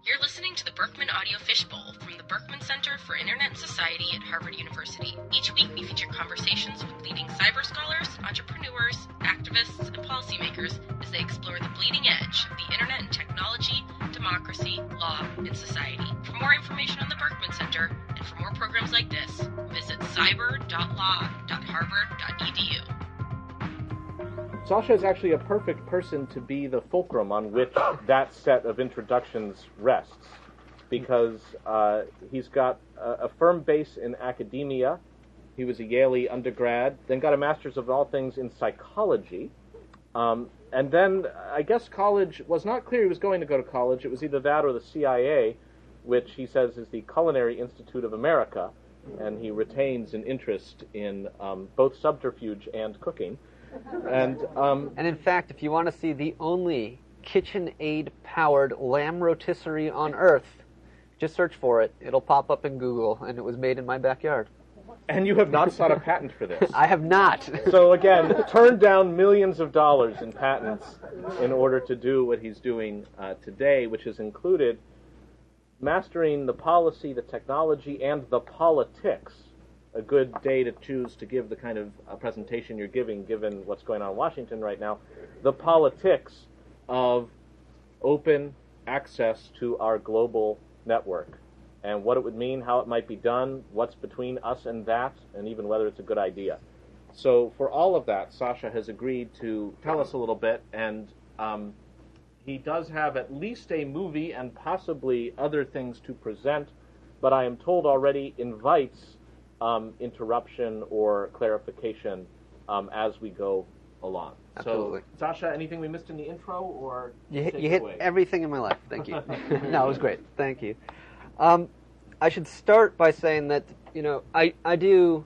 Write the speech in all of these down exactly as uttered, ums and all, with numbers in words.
You're listening to the Berkman Audio Fishbowl from the Berkman Center for Internet and Society at Harvard University. Each week we feature conversations with leading cyber scholars, entrepreneurs, activists, and policymakers as they explore the bleeding edge of the internet and technology, democracy, law, and society. For more information on the Berkman Center and for more programs like this, visit cyber dot law dot harvard dot e d u. Sasha is actually a perfect person to be the fulcrum on which that set of introductions rests, because uh, he's got a, a firm base in academia. He was a Yale undergrad, then got a master's of all things in psychology, um, and then I guess college was not clear he was going to go to college. It was either that or the C I A, which he says is the Culinary Institute of America, and he retains an interest in um, both subterfuge and cooking. And um, and in fact, if you want to see the only KitchenAid-powered lamb rotisserie on Earth, just search for it. It'll pop up in Google, and it was made in my backyard. And you have not sought a patent for this. I have not. So again, turned down millions of dollars in patents in order to do what he's doing uh, today, which has included mastering the policy, the technology, and the politics. A good day to choose to give the kind of uh, presentation you're giving, given what's going on in Washington right now, the politics of open access to our global network, and what it would mean, how it might be done, what's between us and that, and even whether it's a good idea. So for all of that, Sasha has agreed to tell us a little bit, and um, he does have at least a movie and possibly other things to present, but I am told already invites Um, interruption or clarification um, as we go along. Absolutely. So, Sasha, anything we missed in the intro, or you hit, take you it hit away? everything in my life. Thank you. No, it was great. Thank you. Um, I should start by saying that you know I I do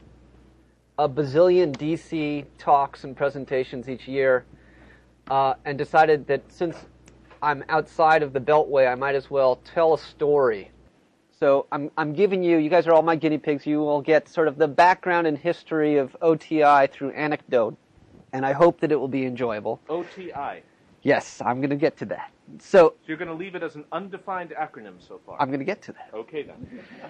a bazillion D C talks and presentations each year, uh, and decided that since I'm outside of the Beltway, I might as well tell a story. So I'm I'm giving you, you guys are all my guinea pigs, you will get sort of the background and history of O T I through anecdote, and I hope that it will be enjoyable. O T I. Yes, I'm going to get to that. So, so you're going to leave it as an undefined acronym so far? I'm going to get to that. Okay, then.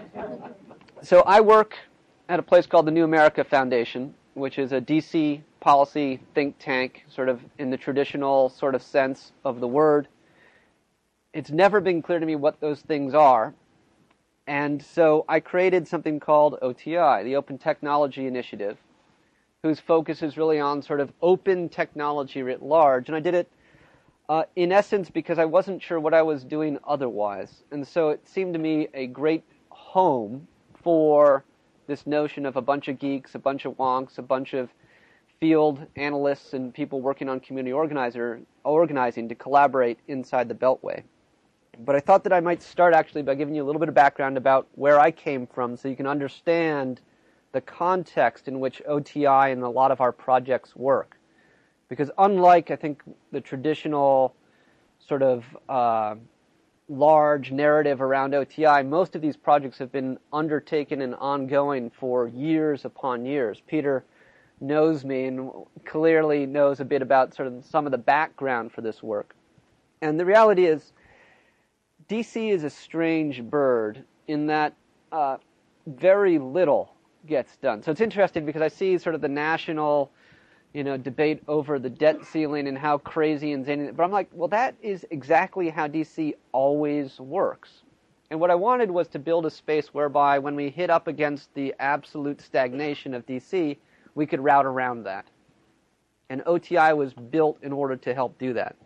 So I work at a place called the New America Foundation, which is a D C policy think tank, sort of in the traditional sort of sense of the word. It's never been clear to me what those things are. And so I created something called O T I, the Open Technology Initiative, whose focus is really on sort of open technology writ large. And I did it, uh, in essence, because I wasn't sure what I was doing otherwise. And so it seemed to me a great home for this notion of a bunch of geeks, a bunch of wonks, a bunch of field analysts and people working on community organizer, organizing to collaborate inside the Beltway. But I thought that I might start actually by giving you a little bit of background about where I came from so you can understand the context in which O T I and a lot of our projects work. Because unlike, I think, the traditional sort of uh, large narrative around O T I, most of these projects have been undertaken and ongoing for years upon years. Peter knows me and clearly knows a bit about sort of some of the background for this work. And the reality is, D C is a strange bird in that uh, very little gets done. So it's interesting because I see sort of the national, you know, debate over the debt ceiling and how crazy and zany. But I'm like, well, that is exactly how D C always works. And what I wanted was to build a space whereby when we hit up against the absolute stagnation of D C, we could route around that. And O T I was built in order to help do that.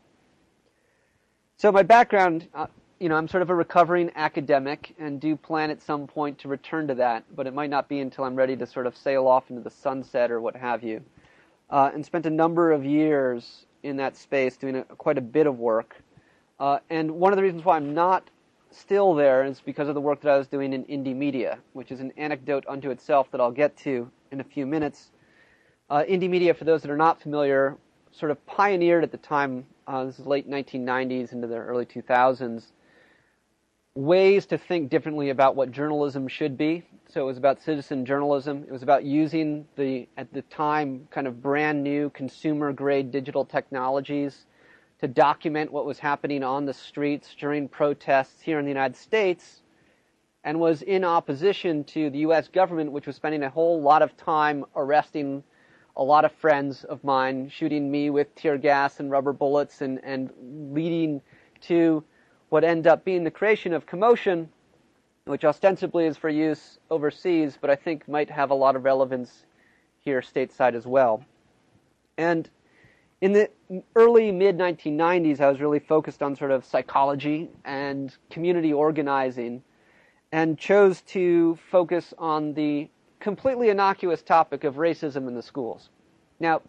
So my background... Uh, You know, I'm sort of a recovering academic and do plan at some point to return to that, but it might not be until I'm ready to sort of sail off into the sunset or what have you. Uh, and spent a number of years in that space doing a, quite a bit of work. Uh, and one of the reasons why I'm not still there is because of the work that I was doing in indie media, which is an anecdote unto itself that I'll get to in a few minutes. Uh, indie media, for those that are not familiar, sort of pioneered at the time, uh, this is late nineteen nineties into the early two thousands, ways to think differently about what journalism should be. So it was about citizen journalism. It was about using the, at the time, kind of brand new consumer-grade digital technologies to document what was happening on the streets during protests here in the United States, and was in opposition to the U S government, which was spending a whole lot of time arresting a lot of friends of mine, shooting me with tear gas and rubber bullets, and, and leading to what ended up being the creation of Commotion, which ostensibly is for use overseas, but I think might have a lot of relevance here stateside as well. And in the early, mid nineteen nineties, I was really focused on sort of psychology and community organizing, and chose to focus on the completely innocuous topic of racism in the schools. Now,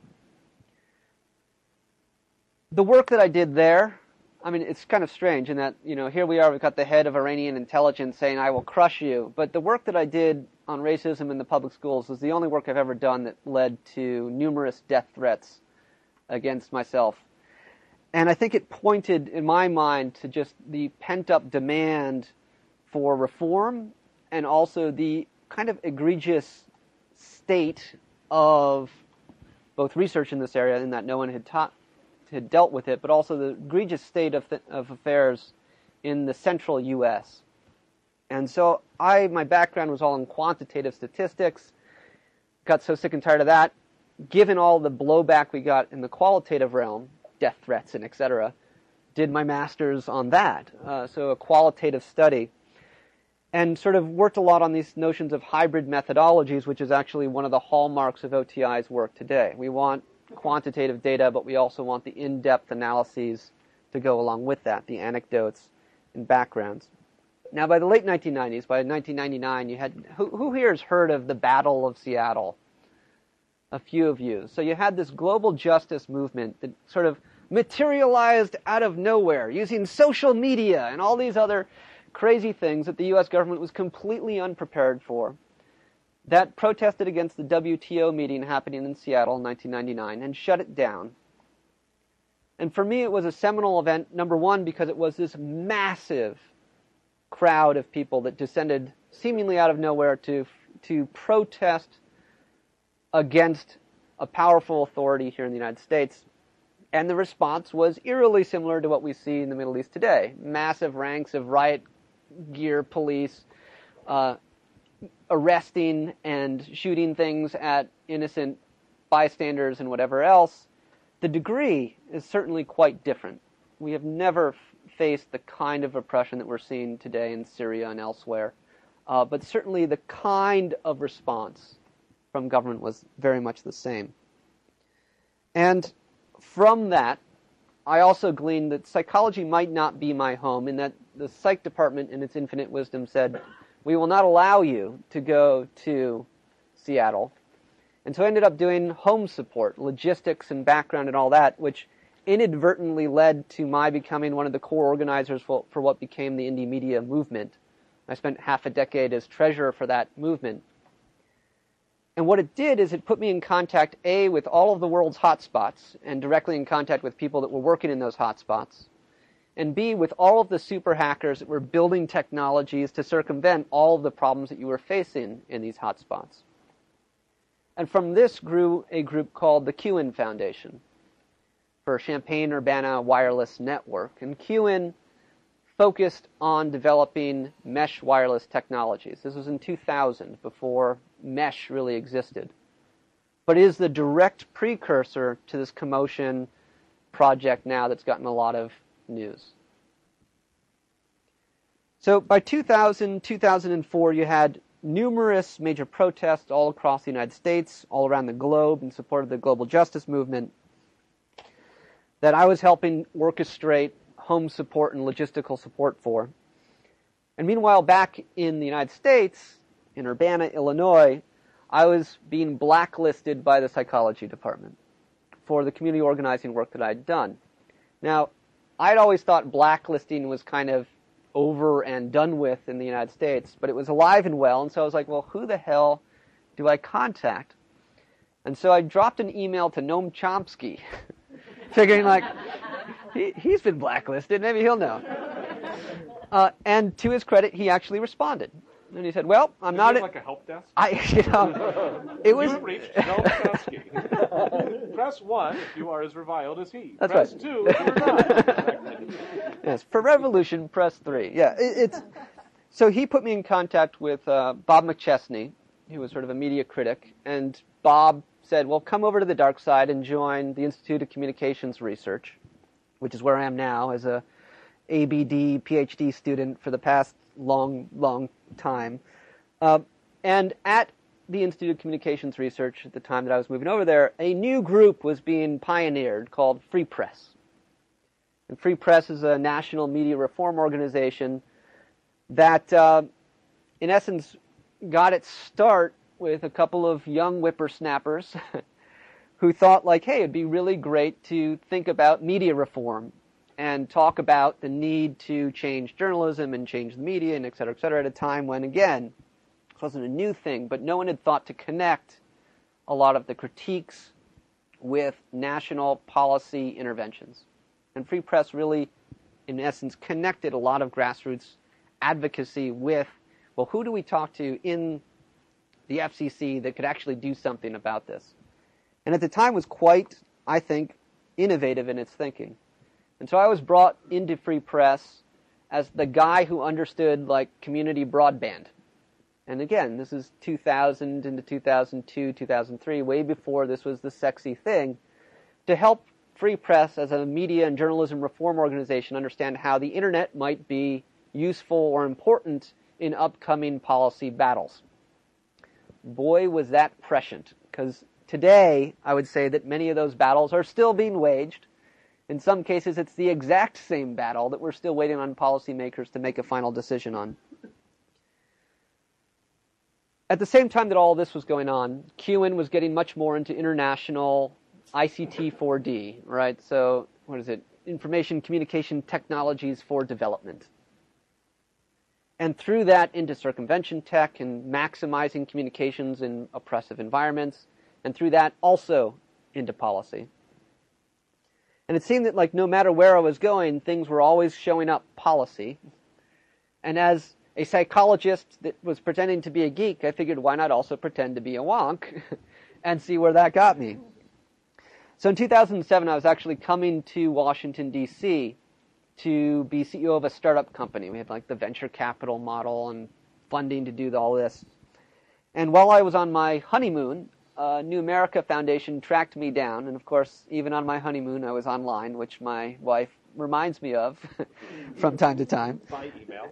the work that I did there, I mean, it's kind of strange in that, you know, here we are, we've got the head of Iranian intelligence saying, I will crush you. But the work that I did on racism in the public schools was the only work I've ever done that led to numerous death threats against myself. And I think it pointed, in my mind, to just the pent-up demand for reform, and also the kind of egregious state of both research in this area, in that no one had taught, had dealt with it, but also the egregious state of, th- of affairs in the central U S. And so I, my background was all in quantitative statistics, got so sick and tired of that, given all the blowback we got in the qualitative realm, death threats and et cetera, did my master's on that, uh, so a qualitative study. And sort of worked a lot on these notions of hybrid methodologies, which is actually one of the hallmarks of O T I's work today. We want quantitative data, but we also want the in-depth analyses to go along with that, the anecdotes and backgrounds. Now, by the late nineteen nineties, by nineteen ninety-nine, you had, who, who here has heard of the Battle of Seattle? A few of you. So you had this global justice movement that sort of materialized out of nowhere using social media and all these other crazy things that the U S government was completely unprepared for, that protested against the W T O meeting happening in Seattle in nineteen ninety-nine and shut it down. And for me, it was a seminal event, number one, because it was this massive crowd of people that descended seemingly out of nowhere to to protest against a powerful authority here in the United States. And the response was eerily similar to what we see in the Middle East today. Massive ranks of riot gear police uh, arresting and shooting things at innocent bystanders and whatever else. The degree is certainly quite different. We have never f- faced the kind of oppression that we're seeing today in Syria and elsewhere. Uh, but certainly the kind of response from government was very much the same. And from that, I also gleaned that psychology might not be my home, in that the psych department in its infinite wisdom said, we will not allow you to go to Seattle. And so I ended up doing home support, logistics and background and all that, which inadvertently led to my becoming one of the core organizers for, for what became the indie media movement. I spent half a decade as treasurer for that movement. And what it did is it put me in contact, A, with all of the world's hotspots, and directly in contact with people that were working in those hotspots, and B, with all of the super hackers that were building technologies to circumvent all of the problems that you were facing in these hotspots. And from this grew a group called the Q N Foundation for Champaign-Urbana Wireless Network. And Q N focused on developing mesh wireless technologies. This was in two thousand, before mesh really existed. But it is the direct precursor to this Commotion project now that's gotten a lot of news. So by two thousand, two thousand four, you had numerous major protests all across the United States, all around the globe, in support of the global justice movement that I was helping orchestrate home support and logistical support for. And meanwhile, back in the United States, in Urbana, Illinois, I was being blacklisted by the psychology department for the community organizing work that I'd done. Now, I'd always thought blacklisting was kind of over and done with in the United States, but it was alive and well, and so I was like, well, who the hell do I contact? And so I dropped an email to Noam Chomsky, figuring like, he, he's been blacklisted, maybe he'll know. Uh, and to his credit, he actually responded. And he said, well, I'm Is not... it A, like a help desk? I, you know, it was... You have reached Noam Chomsky. Press one if you are as reviled as he. That's Press right. two if you're not. Yes, for revolution, press three. Yeah, it, it's... So he put me in contact with uh, Bob McChesney, who was sort of a media critic, and Bob said, well, come over to the dark side and join the Institute of Communications Research, which is where I am now as a A B D PhD student for the past long, long time. Uh, and at the Institute of Communications Research, at the time that I was moving over there, a new group was being pioneered called Free Press. And Free Press is a national media reform organization that, uh, in essence, got its start with a couple of young whippersnappers who thought, like, hey, it'd be really great to think about media reform and talk about the need to change journalism and change the media and et cetera, et cetera, at a time when, again, this wasn't a new thing, but no one had thought to connect a lot of the critiques with national policy interventions. And Free Press really, in essence, connected a lot of grassroots advocacy with, well, who do we talk to in the F C C that could actually do something about this? And at the time was quite, I think, innovative in its thinking. And so I was brought into Free Press as the guy who understood, like, community broadband. And again, this is two thousand into two thousand two, two thousand three, way before this was the sexy thing, to help Free Press as a media and journalism reform organization understand how the internet might be useful or important in upcoming policy battles. Boy, was that prescient, because today I would say that many of those battles are still being waged. In some cases, it's the exact same battle that we're still waiting on policymakers to make a final decision on. At the same time that all this was going on, Q N was getting much more into international I C T four D, right? So, what is it? Information Communication Technologies for Development. And through that into circumvention tech and maximizing communications in oppressive environments, and through that also into policy. And it seemed that, like, no matter where I was going, things were always showing up policy. And as a psychologist that was pretending to be a geek, I figured, why not also pretend to be a wonk and see where that got me? So in two thousand seven, I was actually coming to Washington, D C to be C E O of a startup company. We had, like, the venture capital model and funding to do all this. And while I was on my honeymoon, uh, New America Foundation tracked me down. And of course, even on my honeymoon, I was online, which my wife reminds me of from time to time. By email.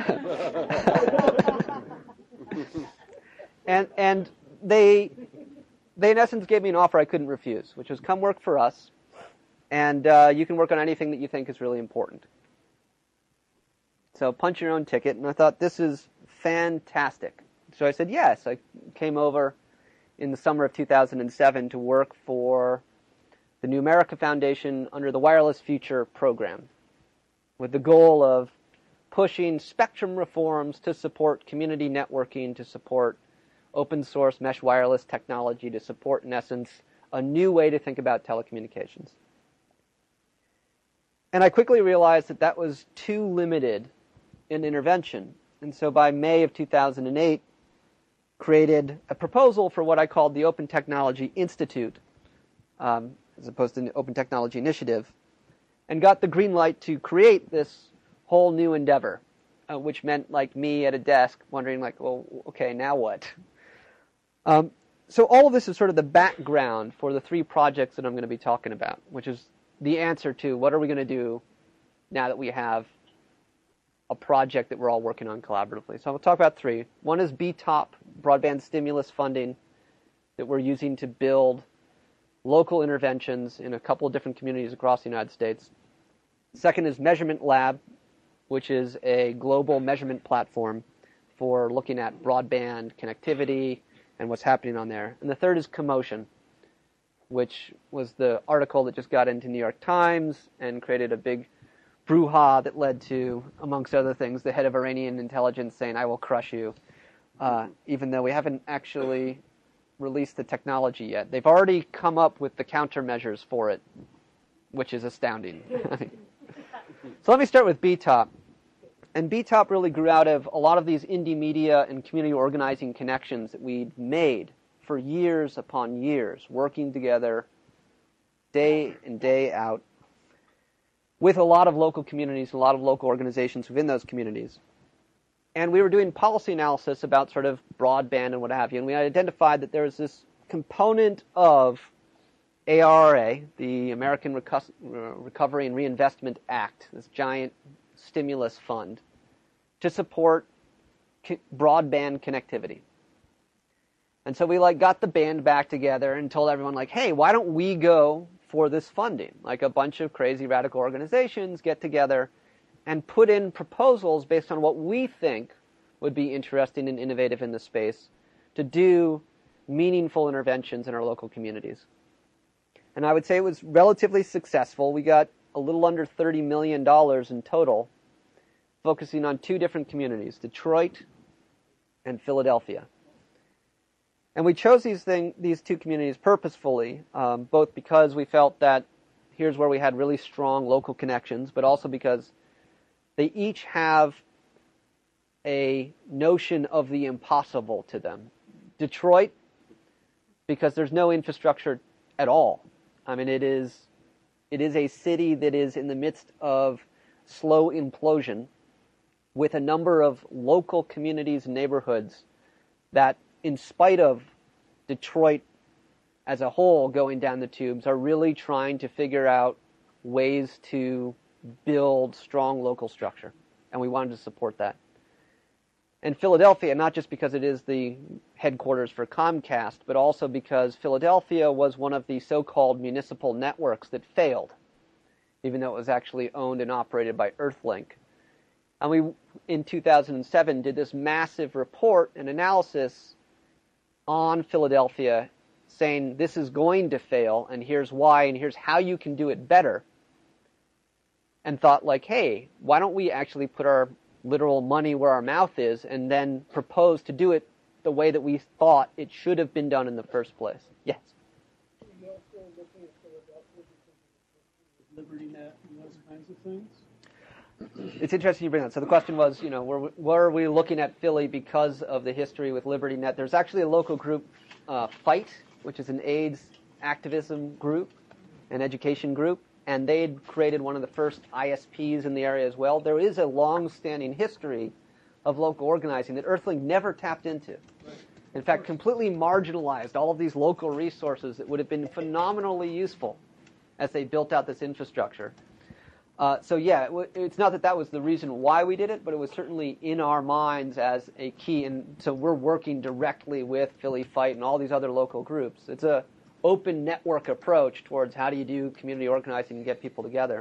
and and they, they in essence gave me an offer I couldn't refuse, which was come work for us. And uh, you can work on anything that you think is really important. So punch your own ticket. And I thought, this is fantastic. So I said yes. I came over in the summer of two thousand seven to work for the New America Foundation under the Wireless Future program, with the goal of pushing spectrum reforms to support community networking, to support open source mesh wireless technology, to support, in essence, a new way to think about telecommunications. And I quickly realized that that was too limited in intervention. And so by May of two thousand eight, created a proposal for what I called the Open Technology Institute, um, as opposed to the Open Technology Initiative, and got the green light to create this whole new endeavor, uh, which meant, like, me at a desk wondering, like, well, okay, now what? Um, so all of this is sort of the background for the three projects that I'm going to be talking about, which is the answer to what are we going to do now that we have a project that we're all working on collaboratively. So I'll talk about three. One is B TOP, broadband stimulus funding that we're using to build local interventions in a couple of different communities across the United States. Second is Measurement Lab, which is a global measurement platform for looking at broadband connectivity and what's happening on there. And the third is Commotion, which was the article that just got into New York Times and created a big brouhaha that led to, amongst other things, the head of Iranian intelligence saying, I will crush you, uh, even though we haven't actually released the technology yet. They've already come up with the countermeasures for it, which is astounding. So let me start with B TOP. And B TOP really grew out of a lot of these indie media and community organizing connections that we'd made for years upon years, working together day in, day out, with a lot of local communities, a lot of local organizations within those communities. And we were doing policy analysis about sort of broadband and what have you, and we identified that there was this component of A R R A, the American Reco- Recovery and Reinvestment Act, this giant stimulus fund, to support co- broadband connectivity. And so we like got the band back together and told everyone, like, hey, why don't we go for this funding? Like a bunch of crazy radical organizations get together and put in proposals based on what we think would be interesting and innovative in the space to do meaningful interventions in our local communities. And I would say it was relatively successful. We got a little under thirty million dollars in total, focusing on two different communities, Detroit and Philadelphia. And we chose these thing, these two communities purposefully, um, both because we felt that here's where we had really strong local connections, but also because they each have a notion of the impossible to them. Detroit, because there's no infrastructure at all. I mean, it is, it is a city that is in the midst of slow implosion, with a number of local communities and neighborhoods that, in spite of Detroit as a whole going down the tubes, are really trying to figure out ways to build strong local structure. And we wanted to support that. And Philadelphia, not just because it is the headquarters for Comcast, but also because Philadelphia was one of the so-called municipal networks that failed, even though it was actually owned and operated by Earthlink. And we, in two thousand seven, did this massive report and analysis on Philadelphia, saying this is going to fail, and here's why, and here's how you can do it better. And thought, like, hey, why don't we actually put our literal money where our mouth is, and then propose to do it the way that we thought it should have been done in the first place? Yes? Are you also looking at Philadelphia because of the LibertyNet and those kinds of things? It's interesting you bring that. So the question was, you know, were, were we looking at Philly because of the history with LibertyNet? There's actually a local group, uh, FIGHT, which is an AIDS activism group, an education group, and they had created one of the first I S Ps in the area as well. There is a long-standing history of local organizing that Earthlink never tapped into. In fact, completely marginalized all of these local resources that would have been phenomenally useful as they built out this infrastructure. Uh, so yeah, it w- it's not that that was the reason why we did it, but it was certainly in our minds as a key. And so we're working directly with Philly Fight and all these other local groups. It's a open network approach towards how do you do community organizing and get people together.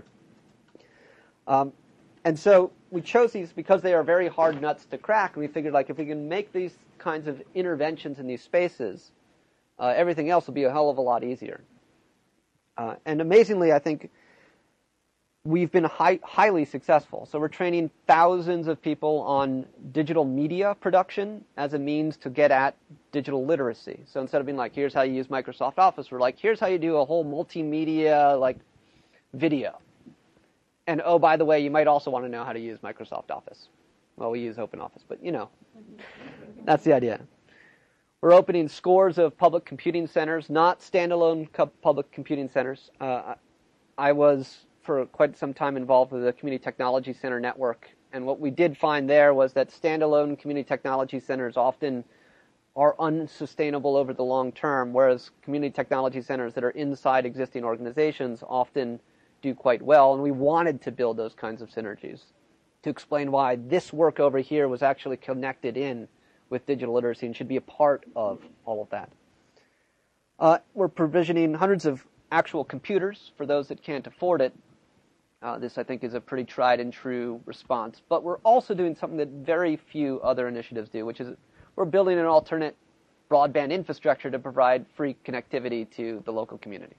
Um, and so we chose these because they are very hard nuts to crack. And we figured, like, if we can make these kinds of interventions in these spaces, uh, everything else will be a hell of a lot easier. Uh, and amazingly, I think we've been high, highly successful. So we're training thousands of people on digital media production as a means to get at digital literacy. So instead of being like, here's how you use Microsoft Office, we're like, here's how you do a whole multimedia, like, video. And, oh, by the way, you might also want to know how to use Microsoft Office. Well, we use OpenOffice, but, you know, that's the idea. We're opening scores of public computing centers, not standalone co- public computing centers. Uh, I was, for quite some time, involved with the Community Technology Center network. And what we did find there was that standalone community technology centers often are unsustainable over the long term, whereas community technology centers that are inside existing organizations often do quite well. And we wanted to build those kinds of synergies to explain why this work over here was actually connected in with digital literacy and should be a part of all of that. Uh, we're provisioning hundreds of actual computers for those that can't afford it. Uh, this, I think, is a pretty tried and true response. But we're also doing something that very few other initiatives do, which is we're building an alternate broadband infrastructure to provide free connectivity to the local community.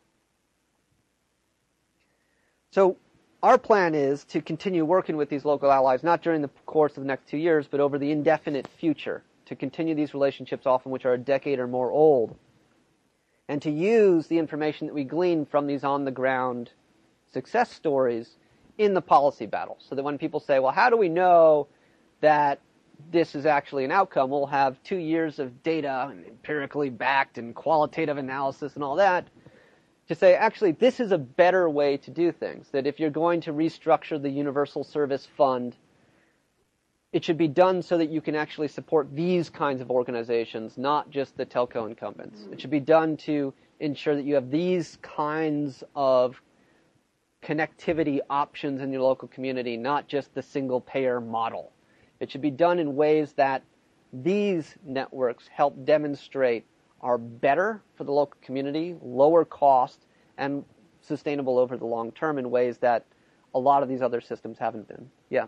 So our plan is to continue working with these local allies, not during the course of the next two years, but over the indefinite future, to continue these relationships, often which are a decade or more old, and to use the information that we glean from these on-the-ground success stories in the policy battle. So that when people say, well, how do we know that this is actually an outcome? We'll have two years of data and empirically backed and qualitative analysis and all that to say, actually, this is a better way to do things. That if you're going to restructure the Universal Service Fund, it should be done so that you can actually support these kinds of organizations, not just the telco incumbents. It should be done to ensure that you have these kinds of connectivity options in your local community, not just the single-payer model. It should be done in ways that these networks help demonstrate are better for the local community, lower cost, and sustainable over the long term in ways that a lot of these other systems haven't been. Yeah.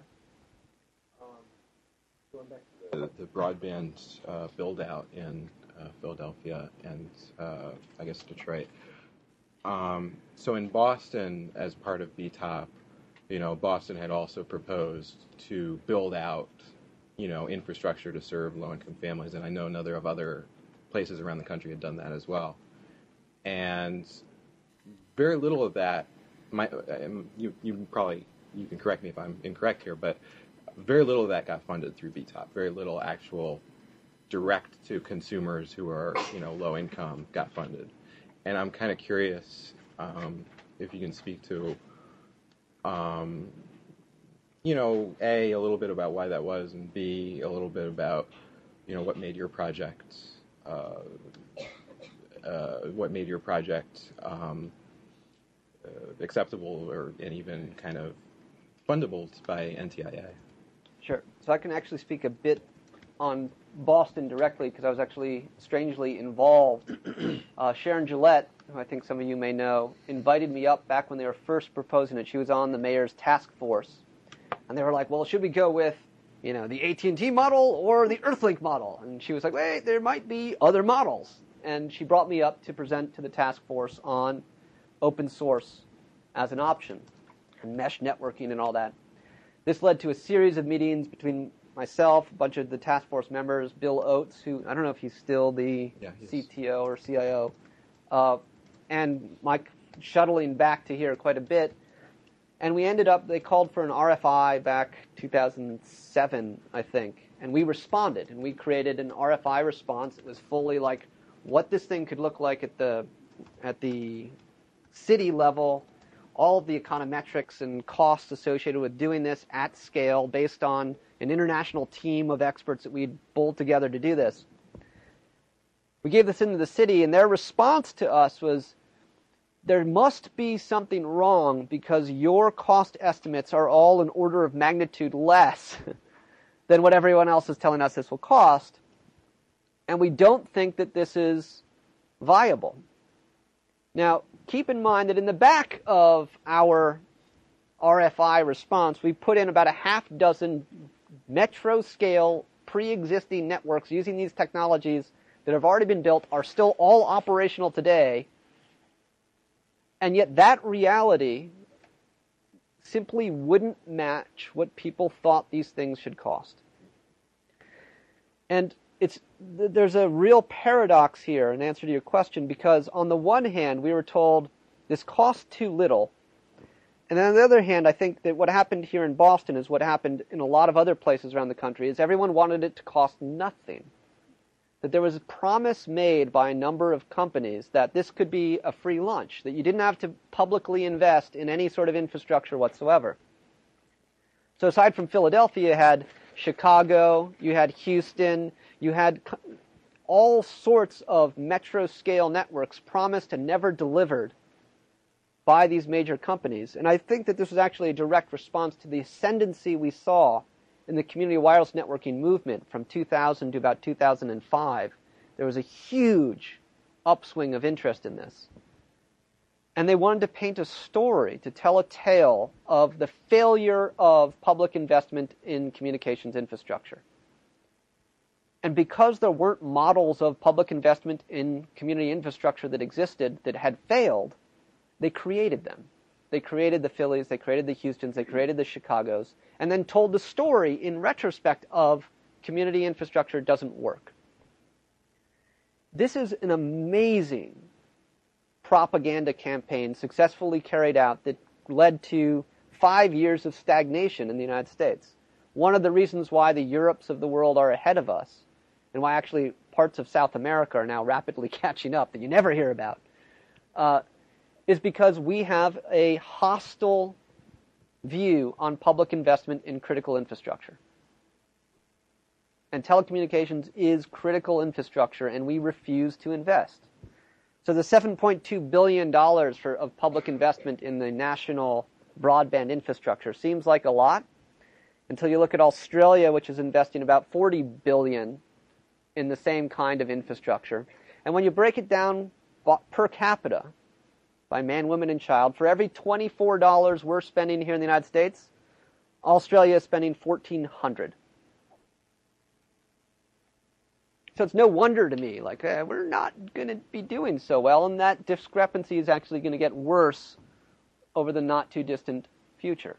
Going back to the, the broadband uh, build-out in uh, Philadelphia and uh, I guess Detroit. Um, so in Boston, as part of B T O P, you know, Boston had also proposed to build out, you know, infrastructure to serve low-income families, and I know another of other places around the country had done that as well. And very little of that, my, you, you probably, you can correct me if I'm incorrect here, but very little of that got funded through B T O P. Very little actual direct to consumers who are, you know, low income got funded. And I'm kind of curious um, if you can speak to, um, you know, A, a little bit about why that was, and B, a little bit about, you know, what made your project, uh, uh, what made your project um, uh, acceptable or and even kind of fundable by N T I A. Sure. So I can actually speak a bit on Boston directly because I was actually strangely involved. uh, Sharon Gillette, who I think some of you may know, invited me up back when they were first proposing it. She was on the mayor's task force. And they were like, well, should we go with, you know, the A T and T model or the Earthlink model? And she was like, wait, there might be other models. And she brought me up to present to the task force on open source as an option and mesh networking and all that. This led to a series of meetings between myself, a bunch of the task force members, Bill Oates, who I don't know if he's still the yeah, he's... C T O or C I O, uh, and Mike shuttling back to here quite a bit. And we ended up, they called for an R F I back two thousand seven, I think, and we responded, and we created an R F I response. It was fully like what this thing could look like at the at the city level, all of the econometrics and costs associated with doing this at scale based on an international team of experts that we'd pulled together to do this. We gave this into the city, and their response to us was, there must be something wrong because your cost estimates are all an order of magnitude less than what everyone else is telling us this will cost, and we don't think that this is viable. Now, keep in mind that in the back of our R F I response, we put in about a half dozen metro-scale pre-existing networks using these technologies that have already been built, are still all operational today, and yet that reality simply wouldn't match what people thought these things should cost. And it's there's a real paradox here in answer to your question, because on the one hand, we were told this costs too little. And then on the other hand, I think that what happened here in Boston is what happened in a lot of other places around the country, is everyone wanted it to cost nothing. That there was a promise made by a number of companies that this could be a free lunch, that you didn't have to publicly invest in any sort of infrastructure whatsoever. So aside from Philadelphia, you had Chicago, you had Houston, you had all sorts of metro-scale networks promised and never delivered by these major companies. And I think that this was actually a direct response to the ascendancy we saw in the community wireless networking movement from two thousand to about two thousand five. There was a huge upswing of interest in this. And they wanted to paint a story, to tell a tale of the failure of public investment in communications infrastructure. And because there weren't models of public investment in community infrastructure that existed that had failed, they created them. They created the Phillies, they created the Houstons, they created the Chicagos, and then told the story in retrospect of community infrastructure doesn't work. This is an amazing propaganda campaign successfully carried out that led to five years of stagnation in the United States. One of the reasons why the Europes of the world are ahead of us, and why actually parts of South America are now rapidly catching up that you never hear about, uh, is because we have a hostile view on public investment in critical infrastructure. And telecommunications is critical infrastructure, and we refuse to invest. So the seven point two billion dollars for, of public investment in the national broadband infrastructure seems like a lot, until you look at Australia, which is investing about forty billion dollars in the same kind of infrastructure. And when you break it down per capita, by man, woman, and child, for every twenty-four dollars we're spending here in the United States, Australia is spending fourteen hundred dollars. So it's no wonder to me, like, eh, we're not going to be doing so well, and that discrepancy is actually going to get worse over the not-too-distant future.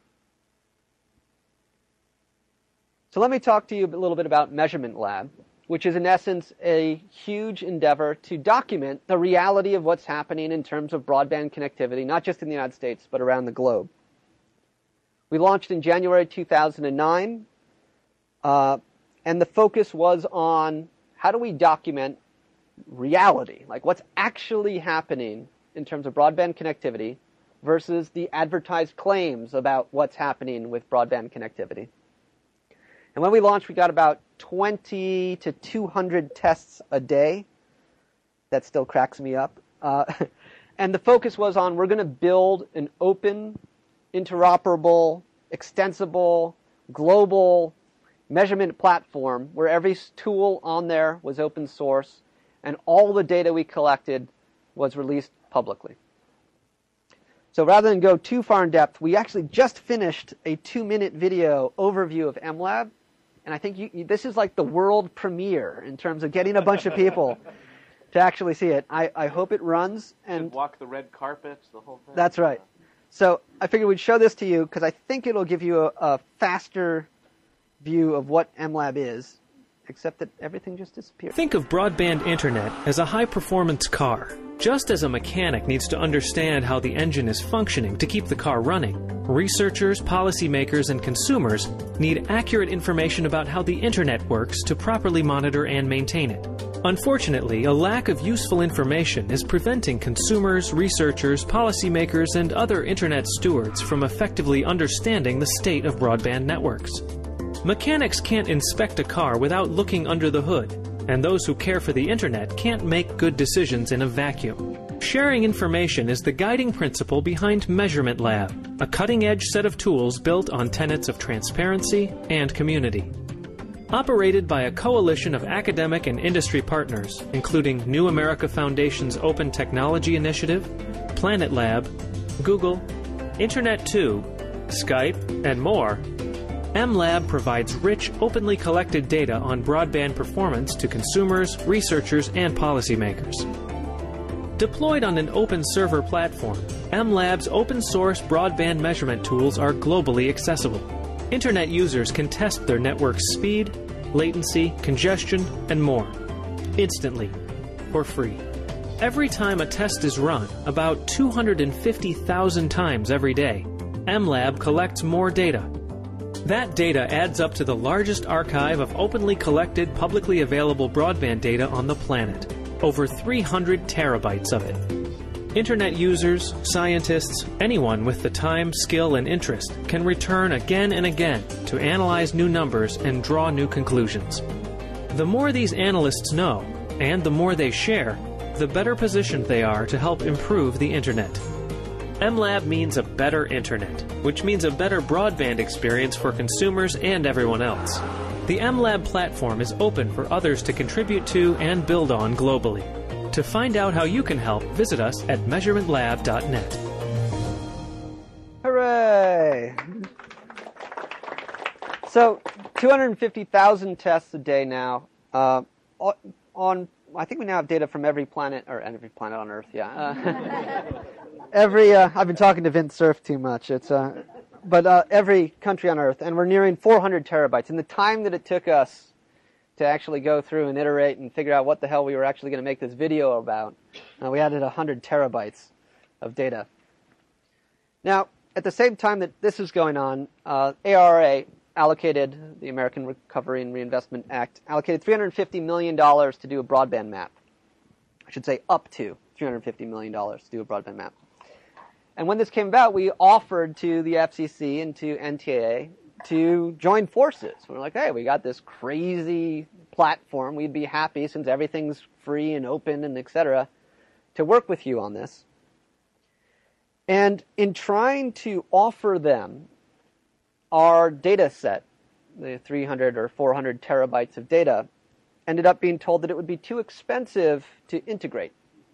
So let me talk to you a little bit about Measurement Lab, which is in essence a huge endeavor to document the reality of what's happening in terms of broadband connectivity, not just in the United States, but around the globe. We launched in January two thousand nine, uh, and the focus was on how do we document reality, like what's actually happening in terms of broadband connectivity versus the advertised claims about what's happening with broadband connectivity. And when we launched, we got about twenty to two hundred tests a day. That still cracks me up. Uh, and the focus was on, we're going to build an open, interoperable, extensible, global measurement platform where every tool on there was open source and all the data we collected was released publicly. So rather than go too far in depth, we actually just finished a two-minute video overview of M Lab. And I think you, you, this is like the world premiere in terms of getting a bunch of people to actually see it. I, I hope it runs. And and walk the red carpets, the whole thing. That's right. So I figured we'd show this to you because I think it'll give you a, a faster view of what M Lab is, except that everything just disappeared. Think of broadband internet as a high-performance car. Just as a mechanic needs to understand how the engine is functioning to keep the car running, researchers, policymakers, and consumers need accurate information about how the internet works to properly monitor and maintain it. Unfortunately, a lack of useful information is preventing consumers, researchers, policymakers, and other internet stewards from effectively understanding the state of broadband networks. Mechanics can't inspect a car without looking under the hood, and those who care for the internet can't make good decisions in a vacuum. Sharing information is the guiding principle behind Measurement Lab, a cutting-edge set of tools built on tenets of transparency and community. Operated by a coalition of academic and industry partners, including New America Foundation's Open Technology Initiative, Planet Lab, Google, Internet two, Skype, and more, M Lab provides rich, openly collected data on broadband performance to consumers, researchers, and policymakers. Deployed on an open server platform, M Lab's open-source broadband measurement tools are globally accessible. Internet users can test their network's speed, latency, congestion, and more, instantly, for free. Every time a test is run, about two hundred fifty thousand times every day, M Lab collects more data. That data adds up to the largest archive of openly collected, publicly available broadband data on the planet. Over three hundred terabytes of it. Internet users, scientists, anyone with the time, skill, and interest can return again and again to analyze new numbers and draw new conclusions. The more these analysts know, and the more they share, the better positioned they are to help improve the internet. M Lab means a better internet, which means a better broadband experience for consumers and everyone else. The M Lab platform is open for others to contribute to and build on globally. To find out how you can help, visit us at measurement lab dot net. Hooray! So, two hundred fifty thousand tests a day now. Uh, on, I think we now have data from every planet, or every planet on Earth, yeah. Uh, every, uh, I've been talking to Vint Cerf too much. It's, uh, but uh, every country on Earth, and we're nearing four hundred terabytes. In the time that it took us to actually go through and iterate and figure out what the hell we were actually going to make this video about, uh, we added one hundred terabytes of data. Now, at the same time that this is going on, uh, A R R A allocated, the American Recovery and Reinvestment Act, allocated three hundred fifty million dollars to do a broadband map. I should say up to three hundred fifty million dollars to do a broadband map. And when this came about, we offered to the F C C and to N T I A to join forces. We're like, hey, we got this crazy platform. We'd be happy, since everything's free and open and et cetera, to work with you on this. And in trying to offer them our data set, the three hundred or four hundred terabytes of data, ended up being told that it would be too expensive to integrate.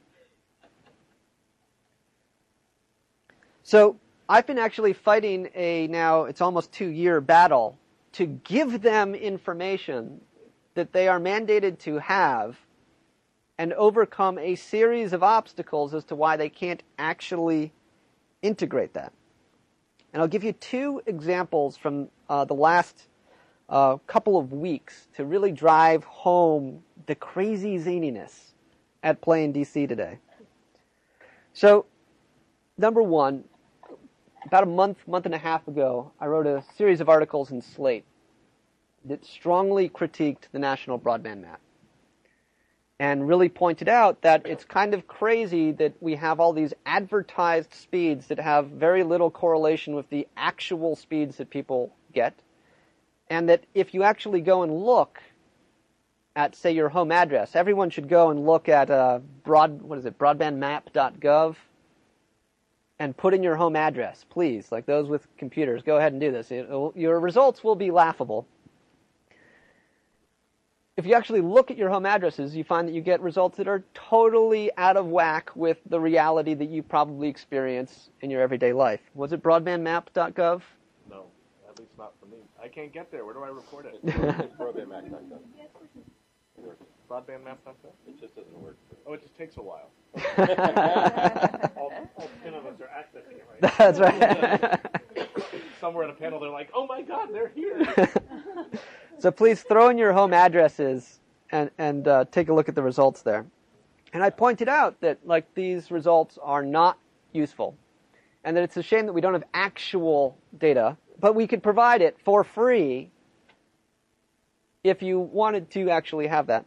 So I've been actually fighting a now, it's almost two-year battle to give them information that they are mandated to have and overcome a series of obstacles as to why they can't actually integrate that. And I'll give you two examples from uh, the last uh, couple of weeks to really drive home the crazy zaniness at play in D C today. So, number one, about a month, month and a half ago, I wrote a series of articles in Slate that strongly critiqued the National Broadband Map and really pointed out that it's kind of crazy that we have all these advertised speeds that have very little correlation with the actual speeds that people get, and that if you actually go and look at, say, your home address, everyone should go and look at uh, broad, what is it, broadband map dot gov, and put in your home address, please. Like those with computers, go ahead and do this. It'll, your results will be laughable. If you actually look at your home addresses, you find that you get results that are totally out of whack with the reality that you probably experience in your everyday life. Was it broadband map dot gov? No, at least not for me. I can't get there. Where do I report it? It's broadband map dot gov. broadband map dot gov? It just doesn't work. Oh, it just takes a while. All, all ten of us are accessing it right That's right. Somewhere in a panel, they're like, oh my god, they're here. So please throw in your home addresses and, and uh, take a look at the results there. And I pointed out that like these results are not useful, and that it's a shame that we don't have actual data, but we could provide it for free if you wanted to actually have that.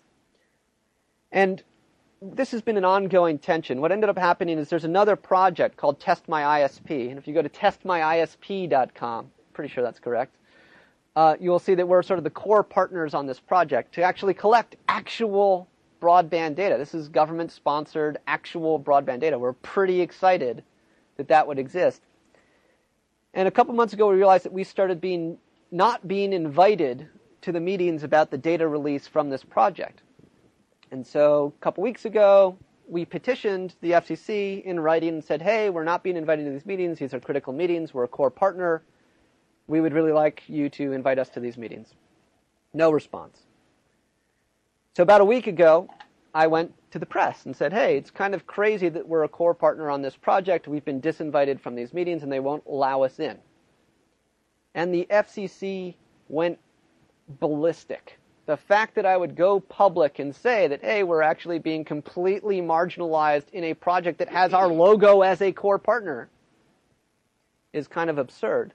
And this has been an ongoing tension. What ended up happening is there's another project called Test My I S P, and if you go to test my I S P dot com, pretty sure that's correct, uh, you will see that we're sort of the core partners on this project to actually collect actual broadband data. This is government-sponsored actual broadband data. We're pretty excited that that would exist. And a couple months ago, we realized that we started being not being invited to the meetings about the data release from this project. And so a couple weeks ago, we petitioned the F C C in writing and said, hey, we're not being invited to these meetings. These are critical meetings. We're a core partner. We would really like you to invite us to these meetings. No response. So about a week ago, I went to the press and said, hey, it's kind of crazy that we're a core partner on this project. We've been disinvited from these meetings, and they won't allow us in. And the F C C went ballistic. The fact that I would go public and say that, hey, we're actually being completely marginalized in a project that has our logo as a core partner is kind of absurd.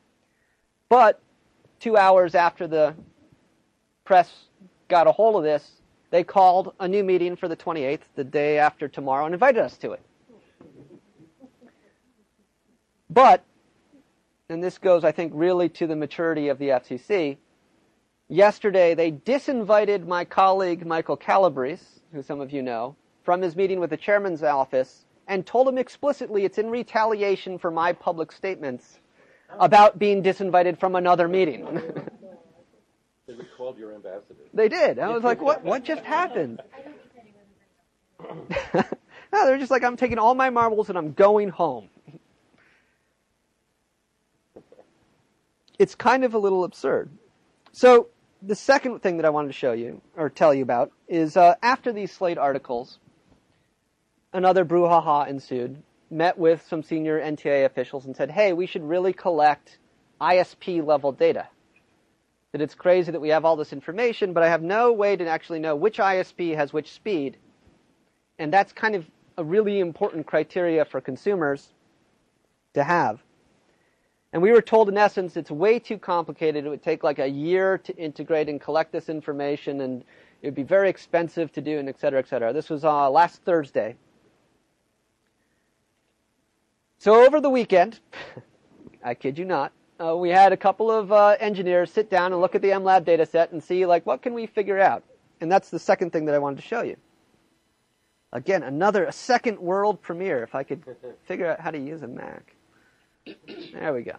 But two hours after the press got a hold of this, they called a new meeting for the twenty-eighth, the day after tomorrow, and invited us to it. But, and this goes, I think, really to the maturity of the F C C, yesterday they disinvited my colleague Michael Calabrese, who some of you know, from his meeting with the chairman's office and told him explicitly it's in retaliation for my public statements about being disinvited from another meeting. They recalled your ambassador. They did. I was like, what, what just happened? No, they're just like, I'm taking all my marbles and I'm going home. It's kind of a little absurd. So the second thing that I wanted to show you, or tell you about, is uh, after these Slate articles, another brouhaha ensued, met with some senior N T I A officials and said, hey, we should really collect I S P-level data. That it's crazy that we have all this information, but I have no way to actually know which I S P has which speed. And that's kind of a really important criteria for consumers to have. And we were told, in essence, it's way too complicated. It would take like a year to integrate and collect this information, and it would be very expensive to do, and et cetera, et cetera. This was uh, last Thursday. So over the weekend, I kid you not, uh, we had a couple of uh, engineers sit down and look at the M Lab data set and see, like, what can we figure out? And that's the second thing that I wanted to show you. Again, another, a second world premiere, if I could figure out how to use a Mac. There we go.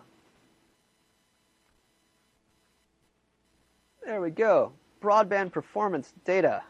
There we go. Broadband performance data.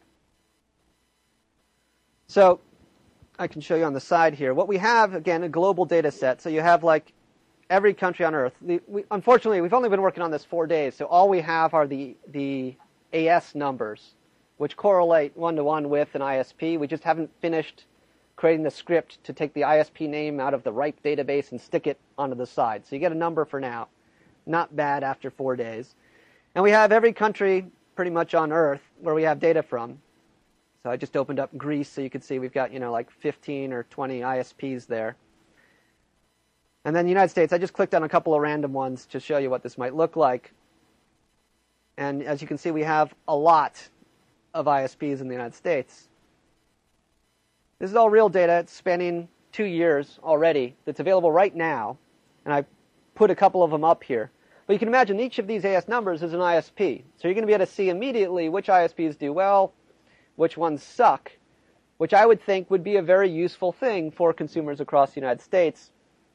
So I can show you on the side here. What we have, again, a global data set. So you have like every country on Earth. The, we, unfortunately, we've only been working on this four days, so all we have are the, the A S numbers, which correlate one-to-one with an I S P. We just haven't finished creating the script to take the I S P name out of the RIPE database and stick it onto the side. So you get a number for now. Not bad after four days. And we have every country pretty much on Earth where we have data from. So I just opened up Greece so you can see we've got, you know, like fifteen or twenty I S Ps there. And then the United States, I just clicked on a couple of random ones to show you what this might look like. And as you can see, we have a lot of I S Ps in the United States. This is all real data. It's spanning two years already. That's available right now. And I put a couple of them up here. But you can imagine each of these A S numbers is an I S P. So you're going to be able to see immediately which I S Ps do well, which ones suck, which I would think would be a very useful thing for consumers across the United States.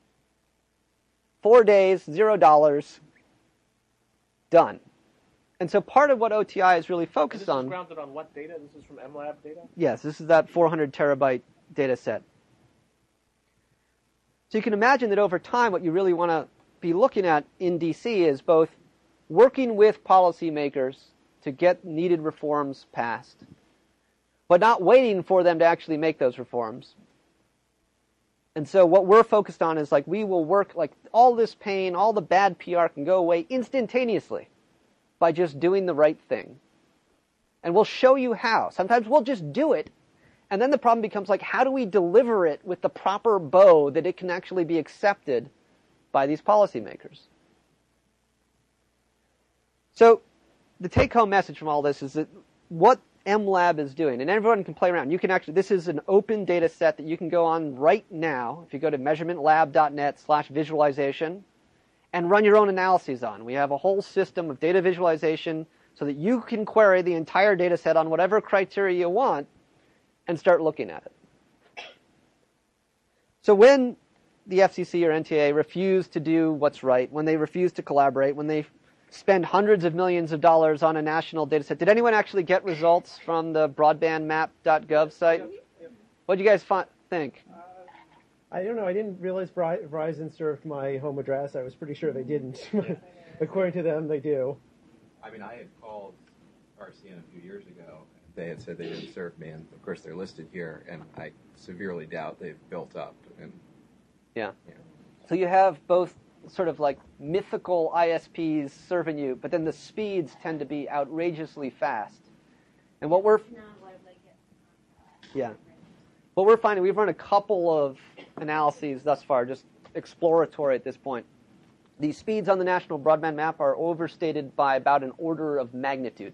Four days, zero dollars, done. And so part of what O T I is really focused this on... This is grounded on what data? This is from M Lab data? Yes, this is that four hundred terabyte data set. So you can imagine that over time what you really want to be looking at in D C is both working with policymakers to get needed reforms passed, but not waiting for them to actually make those reforms. And so what we're focused on is like we will work, like all this pain, all the bad P R can go away instantaneously by just doing the right thing. And we'll show you how. Sometimes we'll just do it, and then the problem becomes like, how do we deliver it with the proper bow that it can actually be accepted by these policymakers? So the take-home message from all this is that what M Lab is doing, and everyone can play around. You can actually, this is an open data set that you can go on right now. If you go to measurementlab.net slash visualization and run your own analyses on. We have a whole system of data visualization so that you can query the entire data set on whatever criteria you want and start looking at it. So when the F C C or N T A refuse to do what's right, when they refuse to collaborate, when they spend hundreds of millions of dollars on a national data set. Did anyone actually get results from the broadband map dot gov site? What did you guys fi- think? Uh, I don't know. I didn't realize Ver- Verizon served my home address. I was pretty sure they didn't. According to them, they do. I mean, I had called R C N a few years ago. They had said they didn't serve me, and of course they're listed here, and I severely doubt they've built up. And yeah. yeah. So you have both sort of like mythical I S Ps serving you, but then the speeds tend to be outrageously fast. And what we're yeah, what we're finding, we've run a couple of analyses thus far, just exploratory at this point. The speeds on the national broadband map are overstated by about an order of magnitude.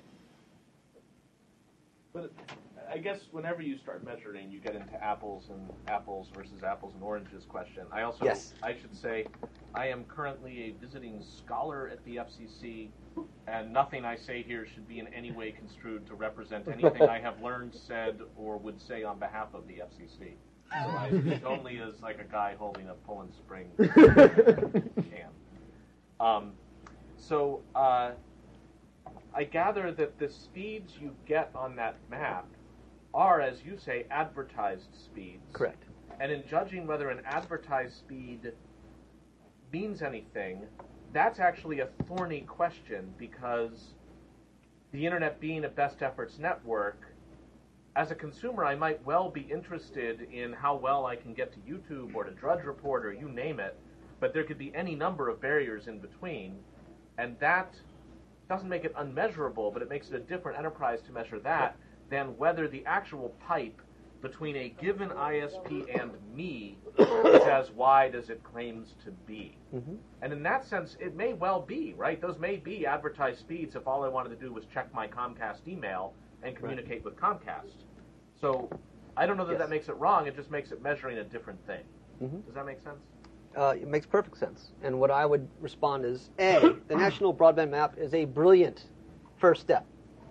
But I guess whenever you start measuring, you get into apples and apples versus apples and oranges question. I also, yes. I should say, I am currently a visiting scholar at the F C C, and nothing I say here should be in any way construed to represent anything I have learned, said, or would say on behalf of the F C C. So I speak only as like a guy holding a Poland Spring can. Um, so uh, I gather that the speeds you get on that map are, as you say, advertised speeds. Correct. And in judging whether an advertised speed means anything, that's actually a thorny question, because the internet being a best efforts network, as a consumer I might well be interested in how well I can get to YouTube or to Drudge Report or you name it, but there could be any number of barriers in between, and that doesn't make it unmeasurable, but it makes it a different enterprise to measure that than whether the actual pipe between a given I S P and me is as wide as it claims to be. Mm-hmm. And in that sense, it may well be, right? Those may be advertised speeds if all I wanted to do was check my Comcast email and communicate right. with Comcast. So I don't know that yes. that makes it wrong. It just makes it measuring a different thing. Mm-hmm. Does that make sense? Uh, it makes perfect sense. And what I would respond is, A, the National Broadband Map is a brilliant first step.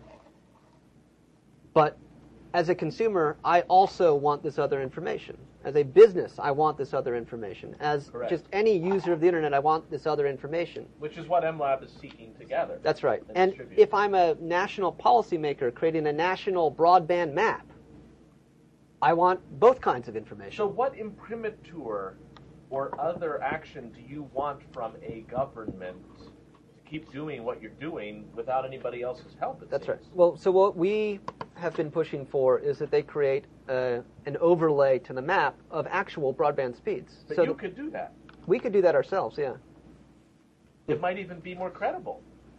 But as a consumer, I also want this other information. As a business, I want this other information. As Correct. Just any user of the Internet, I want this other information. Which is what M LAB is seeking to gather. That's right. And, and if I'm a national policymaker creating a national broadband map, I want both kinds of information. So what imprimatur or other action do you want from a government to keep doing what you're doing without anybody else's help? It That's seems. right. Well, so what we have been pushing for is that they create uh, an overlay to the map of actual broadband speeds. But so you could do that. We could do that ourselves, yeah. It might even be more credible.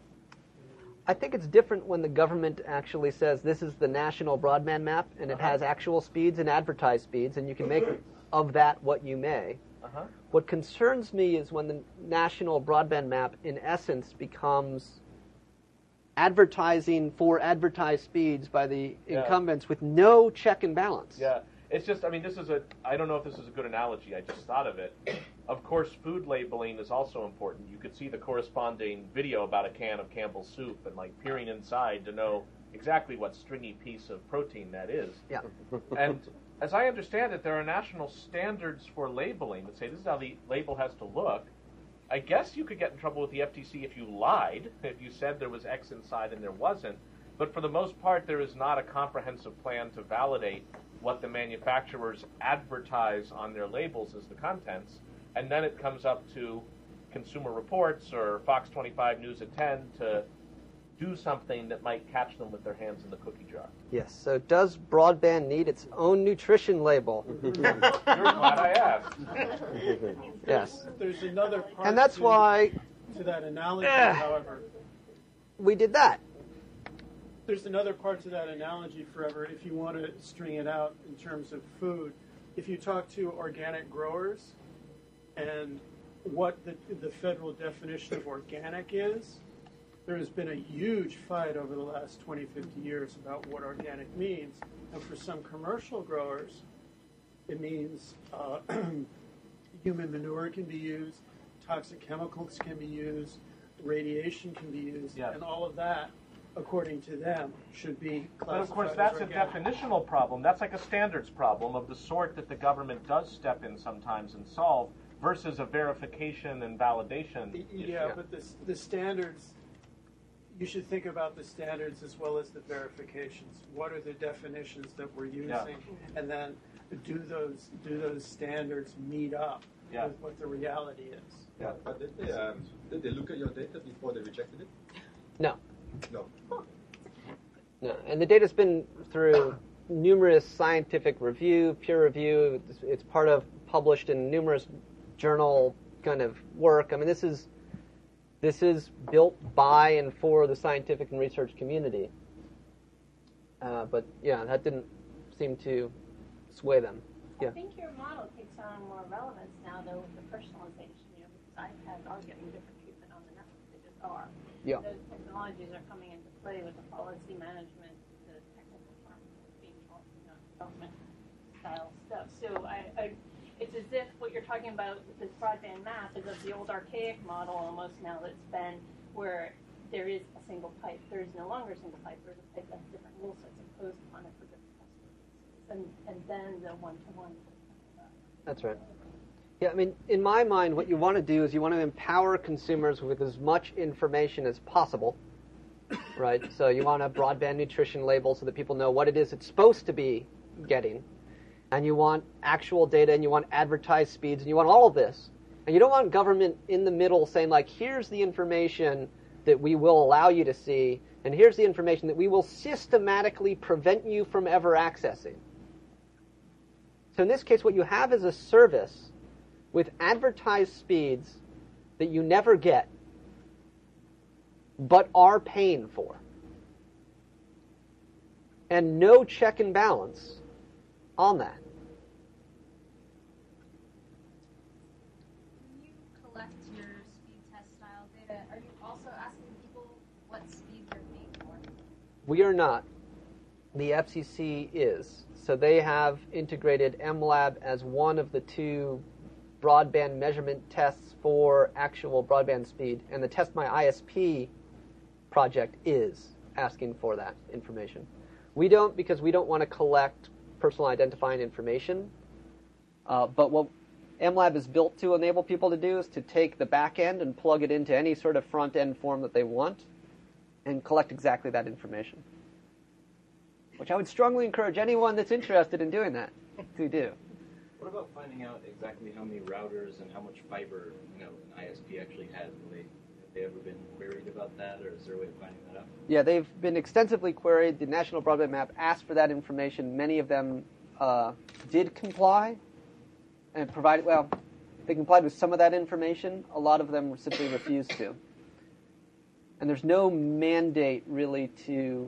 I think it's different when the government actually says this is the national broadband map and it uh-huh. has actual speeds and advertised speeds, and you can make of that what you may. Uh-huh. What concerns me is when the national broadband map, in essence, becomes advertising for advertised speeds by the yeah. incumbents with no check and balance. Yeah, it's just, I mean, this is a, I don't know if this is a good analogy, I just thought of it. Of course, food labeling is also important. You could see the corresponding video about a can of Campbell's soup and, like, peering inside to know exactly what stringy piece of protein that is. Yeah. And as I understand it, there are national standards for labeling that say this is how the label has to look. I guess you could get in trouble with the F T C if you lied, if you said there was X inside and there wasn't. But for the most part, there is not a comprehensive plan to validate what the manufacturers advertise on their labels as the contents. And then it comes up to Consumer Reports or Fox twenty-five News at ten to do something that might catch them with their hands in the cookie jar. Yes. So does broadband need its own nutrition label? You're glad I asked. Yes. There's another part and that's to, why to that analogy, uh, however. We did that. There's another part to that analogy, Forever, if you want to string it out in terms of food. If you talk to organic growers and what the, the federal definition of organic is, there has been a huge fight over the last twenty, fifty years about what organic means. And for some commercial growers, it means uh, human manure can be used, toxic chemicals can be used, radiation can be used, yes. and all of that, according to them, should be classified. But of course, that's a definitional problem. That's like a standards problem of the sort that the government does step in sometimes and solve, versus a verification and validation issue. Yeah, but the, the standards, you should think about the standards as well as the verifications. What are the definitions that we're using? Yeah. And then do those do those standards meet up yeah. with what the reality is? Yeah, but did they, um, did they look at your data before they rejected it? No. No. No, and the data's been through numerous scientific review, peer review. It's, it's part of published in numerous journal kind of work. I mean, this is this is built by and for the scientific and research community. Uh, but yeah, that didn't seem to sway them. Yeah. I think your model takes on more relevance now, though, with the personalization. You know, because iPads are getting different treatment on the network; they just are. Yeah. Those technologies are coming into play with the policy management, the technical part being, you know, government style stuff. So I, I, it's as if what you're talking about with this broadband map is of the old archaic model almost now that's been where there is a single pipe. There is no longer a single pipe. There's a pipe that has different rule sets imposed upon it for different customers. And, and then the one-to-one. That's right. Yeah, I mean, in my mind, what you want to do is you want to empower consumers with as much information as possible, right? So you want a broadband nutrition label so that people know what it is it's supposed to be getting. And you want actual data, and you want advertised speeds, and you want all of this. And you don't want government in the middle saying, like, here's the information that we will allow you to see, and here's the information that we will systematically prevent you from ever accessing. So in this case, what you have is a service with advertised speeds that you never get, but are paying for. And no check and balance on that. When you collect your speed test style data, are you also asking people what speed they're paying for? We are not. The F C C is. So they have integrated M LAB as one of the two broadband measurement tests for actual broadband speed, and the Test My I S P project is asking for that information. We don't, because we don't want to collect personal identifying information, uh, but what M LAB is built to enable people to do is to take the back end and plug it into any sort of front end form that they want and collect exactly that information, which I would strongly encourage anyone that's interested in doing that to do. What about finding out exactly how many routers and how much fiber, you know, an I S P actually has? Have they, have they ever been queried about that, or is there a way of finding that out? Yeah, they've been extensively queried. The National Broadband Map asked for that information. Many of them uh, did comply and provided, well, they complied with some of that information. A lot of them simply refused to. And there's no mandate really to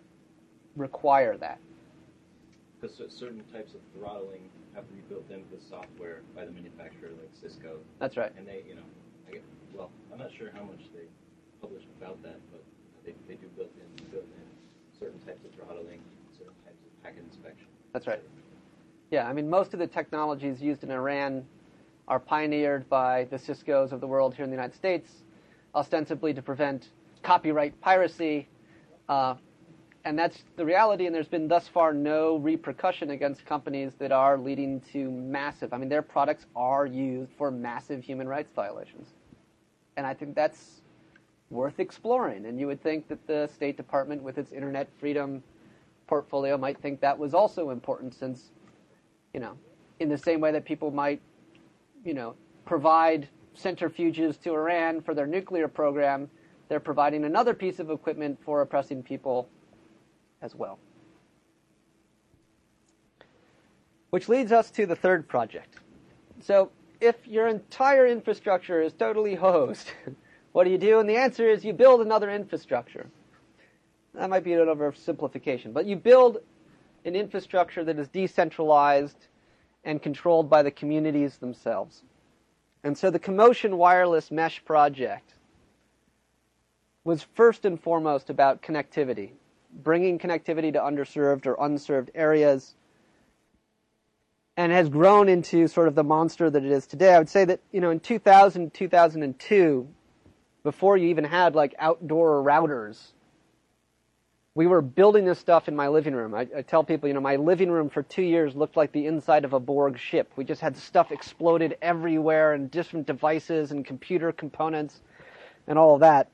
require that. Because certain types of throttling have to be built into the software by the manufacturer, like Cisco. That's right. And they, you know, I get, well, I'm not sure how much they publish about that, but they, they do build in, build in certain types of throttling, certain types of packet inspection. That's right. Yeah, I mean, most of the technologies used in Iran are pioneered by the Ciscos of the world here in the United States, ostensibly to prevent copyright piracy. Uh, And that's the reality, and there's been thus far no repercussion against companies that are leading to massive, I mean, their products are used for massive human rights violations. And I think that's worth exploring. And you would think that the State Department, with its internet freedom portfolio, might think that was also important, since, you know, in the same way that people might, you know, provide centrifuges to Iran for their nuclear program, they're providing another piece of equipment for oppressing people as well. Which leads us to the third project. So if your entire infrastructure is totally hosed, what do you do? And the answer is you build another infrastructure. That might be an oversimplification, but you build an infrastructure that is decentralized and controlled by the communities themselves. And so the Commotion Wireless Mesh project was first and foremost about connectivity, bringing connectivity to underserved or unserved areas, and has grown into sort of the monster that it is today. I would say that, you know, in two thousand, two thousand two, before you even had like outdoor routers, we were building this stuff in my living room. I, I tell people, you know, my living room for two years looked like the inside of a Borg ship. We just had stuff exploded everywhere, and different devices and computer components and all of that.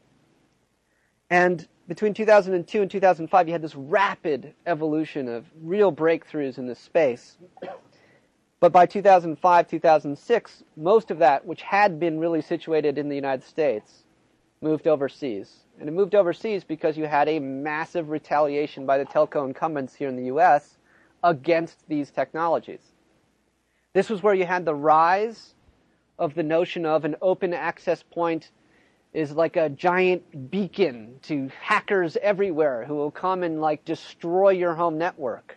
And between two thousand two and two thousand five, you had this rapid evolution of real breakthroughs in this space. But by two thousand five, two thousand six, most of that, which had been really situated in the United States, moved overseas. And it moved overseas because you had a massive retaliation by the telco incumbents here in the U S against these technologies. This was where you had the rise of the notion of an open access point is like a giant beacon to hackers everywhere who will come and like destroy your home network.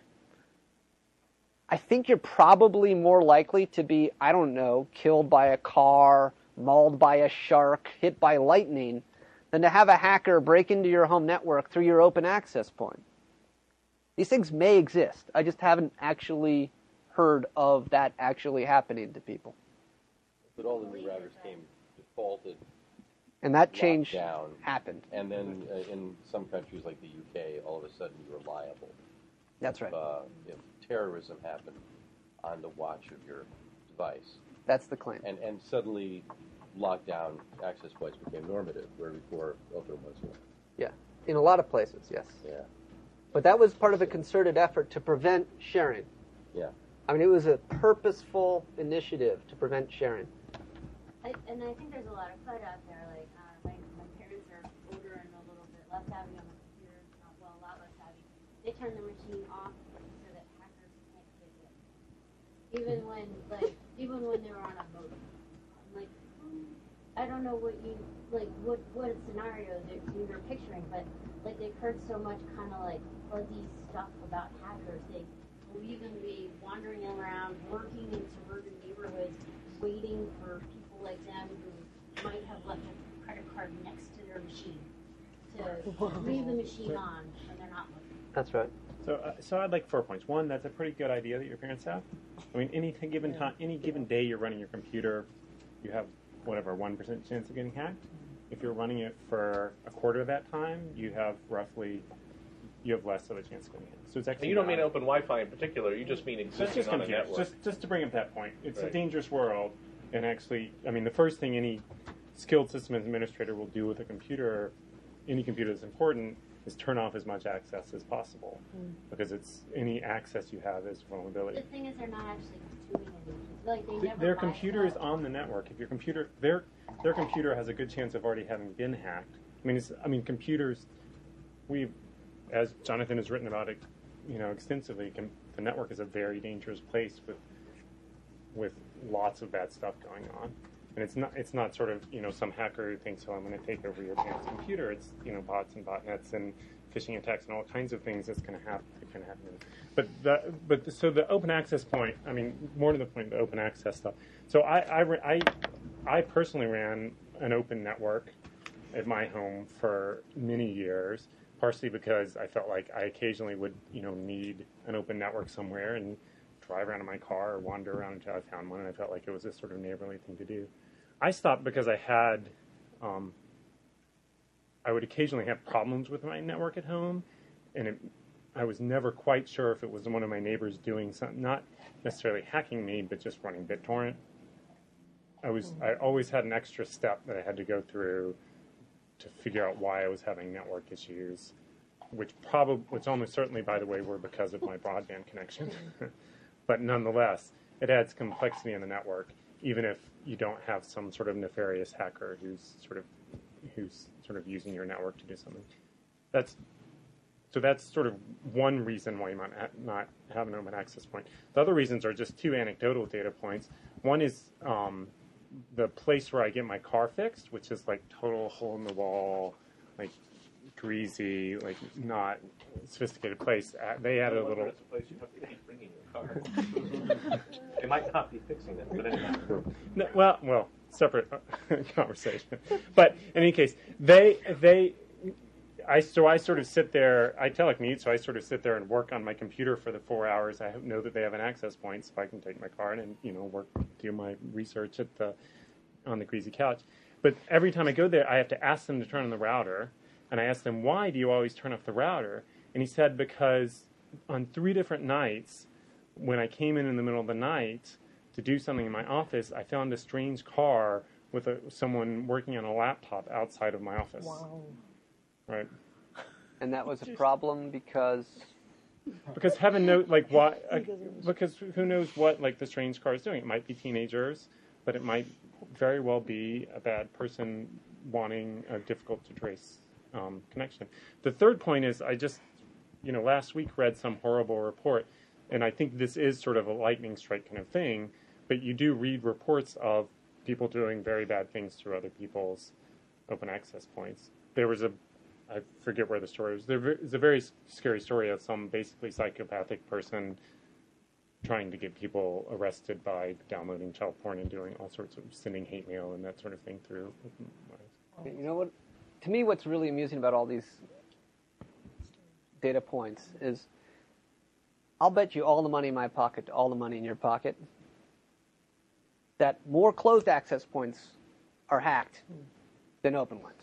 I think you're probably more likely to be, I don't know, killed by a car, mauled by a shark, hit by lightning, than to have a hacker break into your home network through your open access point. These things may exist. I just haven't actually heard of that actually happening to people. But all the new routers came defaulted. And that change down, happened. And then uh, in some countries like the U K, all of a sudden you were liable. That's right. If, uh, if terrorism happened on the watch of your device. That's the claim. And and suddenly lockdown access points became normative, where before open ones were. Yeah, in a lot of places, yes. Yeah. But that was part of a concerted effort to prevent sharing. Yeah. I mean, it was a purposeful initiative to prevent sharing. I, and I think there's a lot of FUD out there. Like uh, my, my parents are older and a little bit less savvy on the computer, not, well, a lot less savvy. They turn the machine off so that hackers can't get in. Even when, like, even when they're on a modem. I'm like, hmm, I don't know what you, like, what what scenario that you're picturing, but like they've heard so much kind of like fuzzy stuff about hackers. They will even be wandering around, working in suburban neighborhoods, waiting for people like them who might have left a credit card next to their machine to leave the machine on when they're not looking. That's right. So, uh, so I'd like four points. One, that's a pretty good idea that your parents have. I mean, any t- given time, any given day you're running your computer, you have whatever one percent chance of getting hacked. If you're running it for a quarter of that time, you have roughly you have less of a chance of getting hacked. So it's actually And you don't not, mean open Wi-Fi in particular. You just mean existing just on a computers. network. Just just to bring up that point, it's Right. a dangerous world, and actually, I mean, the first thing any skilled system administrator will do with a computer, any computer that's important, is turn off as much access as possible, Mm. because it's any access you have is vulnerability. The thing is, they're not actually doing anything. Like they Th- never Their buy computer is stuff. on the network. If your computer, their their computer has a good chance of already having been hacked. I mean, it's, I mean, computers. We, as Jonathan has written about it, you know, extensively. Com- the network is a very dangerous place with with lots of bad stuff going on. And it's not it's not sort of, you know, some hacker who thinks, oh, I'm going to take over your parents' computer. It's, you know, bots and botnets and phishing attacks and all kinds of things that's going to happen. Going to happen. But the, but the, so the open access point. I mean, more to the point, the open access stuff. So I I, I I personally ran an open network at my home for many years, partially because I felt like I occasionally would, you know, need an open network somewhere and drive around in my car or wander around until I found one, and I felt like it was a sort of neighborly thing to do. I stopped because I had, um, I would occasionally have problems with my network at home, and it, I was never quite sure if it was one of my neighbors doing something, not necessarily hacking me, but just running BitTorrent. I was, I always had an extra step that I had to go through to figure out why I was having network issues, which probably, which almost certainly, by the way, were because of my broadband connection. But nonetheless, it adds complexity in the network, even if you don't have some sort of nefarious hacker who's sort of who's sort of using your network to do something. That's so that's sort of one reason why you might not have an open access point. The other reasons are just two anecdotal data points. One is um, the place where I get my car fixed, which is like total hole in the wall, like greasy, like not sophisticated place. Uh, they added a little. It's a place you have to keep bringing your car. They might not be fixing it, but anyway. No, well, well, separate conversation. But in any case, they they. I so I sort of sit there. I telecommute, so I sort of sit there and work on my computer for the four hours. I know that they have an access point, so I can take my car in and, you know, work, do my research at the on the greasy couch. But every time I go there, I have to ask them to turn on the router, and I asked them, why do you always turn off the router? And he said, because on three different nights, when I came in in the middle of the night to do something in my office, I found a strange car with a, someone working on a laptop outside of my office. Wow. Right. And that was a problem because because heaven knows, like why? Uh, because who knows what like the strange car is doing? It might be teenagers, but it might very well be a bad person wanting a difficult to trace um, connection. The third point is I just, you know, last week read some horrible report, and I think this is sort of a lightning strike kind of thing. But you do read reports of people doing very bad things through other people's open access points. There was a I forget where the story was. There was a very scary story of some basically psychopathic person trying to get people arrested by downloading child porn and doing all sorts of sending hate mail and that sort of thing through. You know what? To me, what's really amusing about all these data points is I'll bet you all the money in my pocket to all the money in your pocket that more closed access points are hacked than open ones.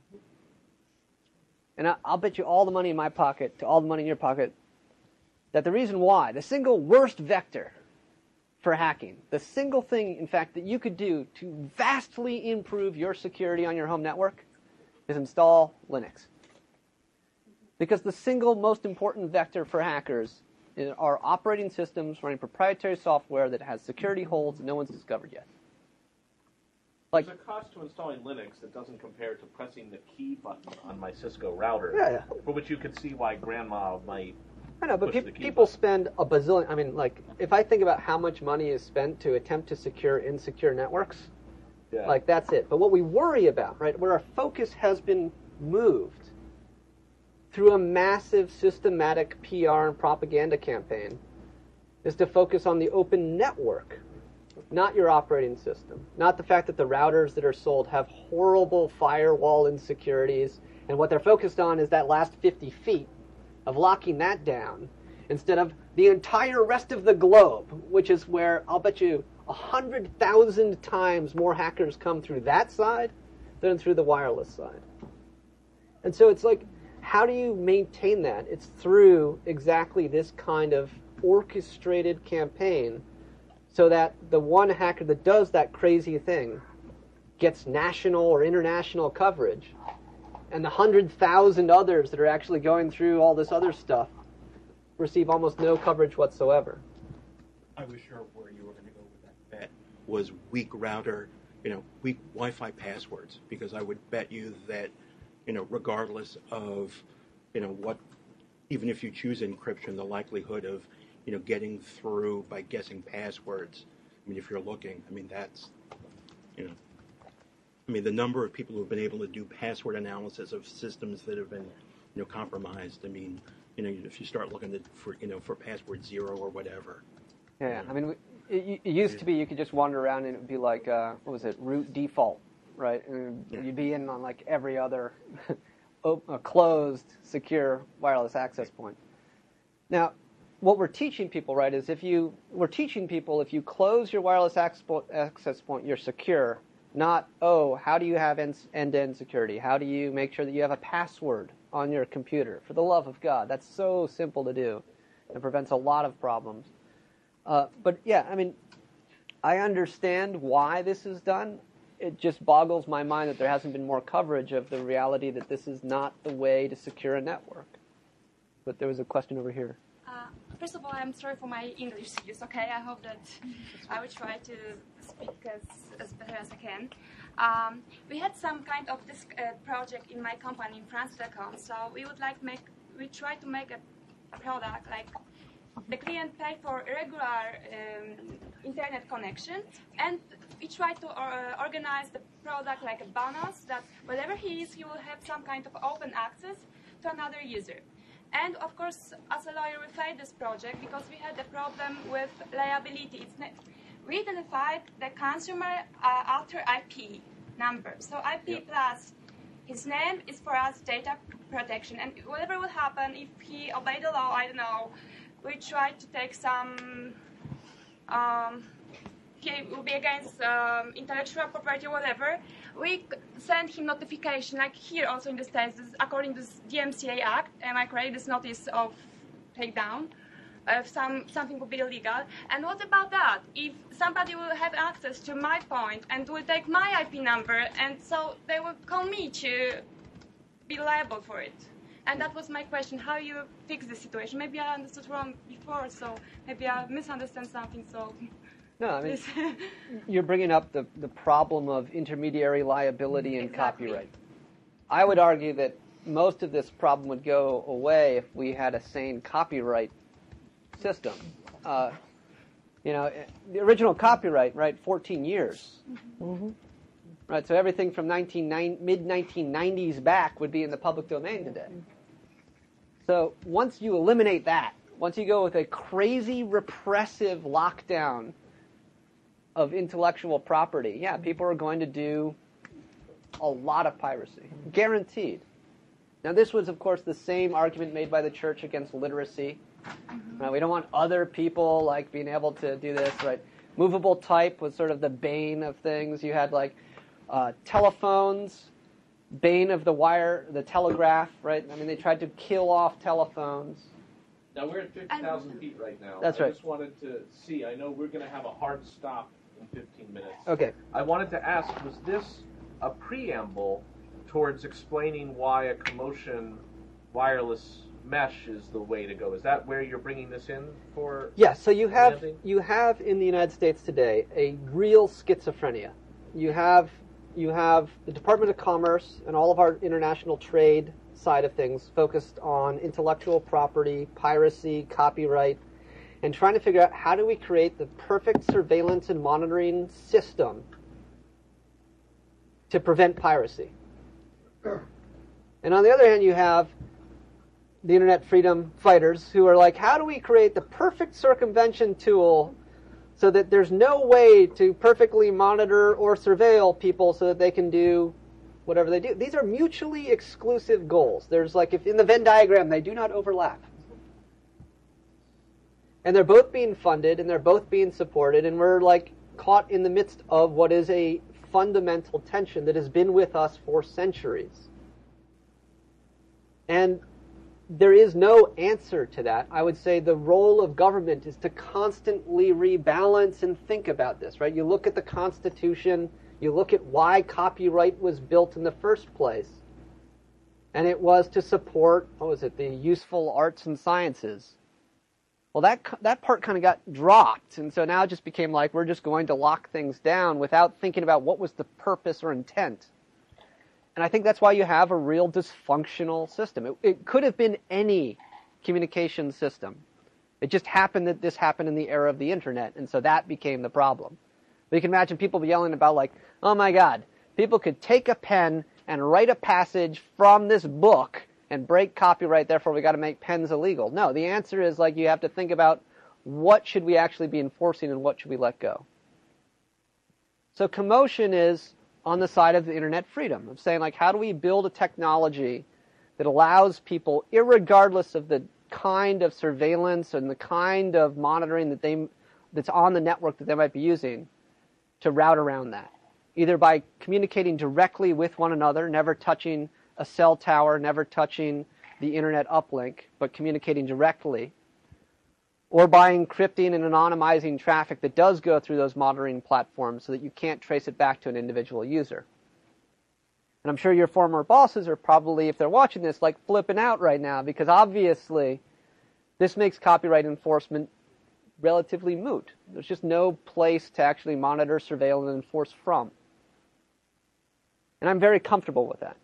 And I'll bet you all the money in my pocket to all the money in your pocket that the reason why, the single worst vector for hacking, the single thing, in fact, that you could do to vastly improve your security on your home network is install Linux. Because the single most important vector for hackers are operating systems running proprietary software that has security holes that no one's discovered yet. Like, there's a cost to installing Linux that doesn't compare to pressing the key button on my Cisco router, Yeah, yeah. for which you could see why Grandma might I know, but push pe- the key people button. spend a bazillion. I mean, like, if I think about how much money is spent to attempt to secure insecure networks, Yeah. like, that's it. But what we worry about, right, where our focus has been moved through a massive systematic P R and propaganda campaign is to focus on the open network, not your operating system, not the fact that the routers that are sold have horrible firewall insecurities, and what they're focused on is that last fifty feet of locking that down, instead of the entire rest of the globe, which is where I'll bet you one hundred thousand times more hackers come through that side than through the wireless side. And so it's like, how do you maintain that? It's through exactly this kind of orchestrated campaign, so that the one hacker that does that crazy thing gets national or international coverage, and the one hundred thousand others that are actually going through all this other stuff receive almost no coverage whatsoever. I was sure where you were going to go with that bet was weak router, you know, weak Wi-Fi passwords, because I would bet you that, you know, regardless of, you know, what, even if you choose encryption, the likelihood of, you know, getting through by guessing passwords, I mean, if you're looking, I mean, that's, you know, I mean, the number of people who have been able to do password analysis of systems that have been, you know, compromised, I mean, you know, if you start looking at for, you know, for password zero or whatever. Yeah, I mean, it, it used to be you could just wander around and it would be like, uh, what was it, root default, right? And Yeah. you'd be in on like every other op- uh, closed, secure wireless access point. Now, what we're teaching people, right, is if you, we're teaching people if you close your wireless access point, you're secure. Not, oh, how do you have end-to-end security? How do you make sure that you have a password on your computer? For the love of God, that's so simple to do. It prevents a lot of problems. Uh, but yeah, I mean, I understand why this is done. It just boggles my mind that there hasn't been more coverage of the reality that this is not the way to secure a network. But there was a question over here. Uh, first of all, I'm sorry for my English skills, okay? I hope that I will try to speak as, as better as I can. Um, we had some kind of this uh, project in my company in France Telecom, so we would like make, we try to make a product like the client pay for regular um, internet connection, and we try to uh, organize the product like a bonus that wherever he is, he will have some kind of open access to another user. And of course, as a lawyer, we failed this project because we had a problem with liability. It's not, we identified the consumer uh, after I P number. So I P yep. plus his name is for us data protection. And whatever will happen, if he obeyed the law, I don't know, we try to take some, um, he will be against um, intellectual property or whatever. We send him notification, like here also in the States, this is according to the D M C A Act, am I correct, this notice of takedown, if some, something will be illegal. And what about that? If somebody will have access to my point and will take my I P number, and so they will call me to be liable for it. And that was my question, how you fix this situation? Maybe I understood wrong before, so maybe I misunderstand something, so... No, I mean, you're bringing up the, the problem of intermediary liability and Exactly. copyright. I would argue that most of this problem would go away if we had a sane copyright system. Uh, you know, the original copyright, right, fourteen years. Mm-hmm. Right, so everything from mid nineteen nineties back would be in the public domain today. So once you eliminate that, once you go with a crazy repressive lockdown of intellectual property, yeah, people are going to do a lot of piracy, guaranteed. Now, this was, of course, the same argument made by the church against literacy. Mm-hmm. Right, we don't want other people like being able to do this, right? Movable type was sort of the bane of things. You had like uh, telephones, bane of the wire, the telegraph, right? I mean, they tried to kill off telephones. Now, we're at fifty thousand feet right now. That's I right. just wanted to see, I know we're going to have a hard stop in fifteen minutes. Okay. I wanted to ask, was this a preamble towards explaining why a commotion wireless mesh is the way to go? Is that where you're bringing this in for? Yeah, so you have landing? you have in the United States today a real schizophrenia. You have you have the Department of Commerce and all of our international trade side of things focused on intellectual property, piracy, copyright, and trying to figure out how do we create the perfect surveillance and monitoring system to prevent piracy. And on the other hand, you have the internet freedom fighters who are like, how do we create the perfect circumvention tool so that there's no way to perfectly monitor or surveil people so that they can do whatever they do. These are mutually exclusive goals. There's like, if in the Venn diagram, they do not overlap. And they're both being funded, and they're both being supported, and we're like caught in the midst of what is a fundamental tension that has been with us for centuries. And there is no answer to that. I would say the role of government is to constantly rebalance and think about this, right? You look at the Constitution, you look at why copyright was built in the first place, and it was to support, what was it, the useful arts and sciences. Well, that that part kind of got dropped, and so now it just became like we're just going to lock things down without thinking about what was the purpose or intent. And I think that's why you have a real dysfunctional system. It, it could have been any communication system. It just happened that this happened in the era of the internet, and so that became the problem. But you can imagine people yelling about like, oh my God, people could take a pen and write a passage from this book and break copyright, therefore we got to make pens illegal. No, the answer is like you have to think about what should we actually be enforcing and what should we let go. So commotion is on the side of the internet freedom, of saying like, how do we build a technology that allows people, irregardless of the kind of surveillance and the kind of monitoring that they that's on the network that they might be using, to route around that, either by communicating directly with one another, never touching a cell tower, never touching the internet uplink, but communicating directly, or by encrypting and anonymizing traffic that does go through those monitoring platforms so that you can't trace it back to an individual user. And I'm sure your former bosses are probably, if they're watching this, like flipping out right now, because obviously this makes copyright enforcement relatively moot. There's just no place to actually monitor, surveil, and enforce from. And I'm very comfortable with that.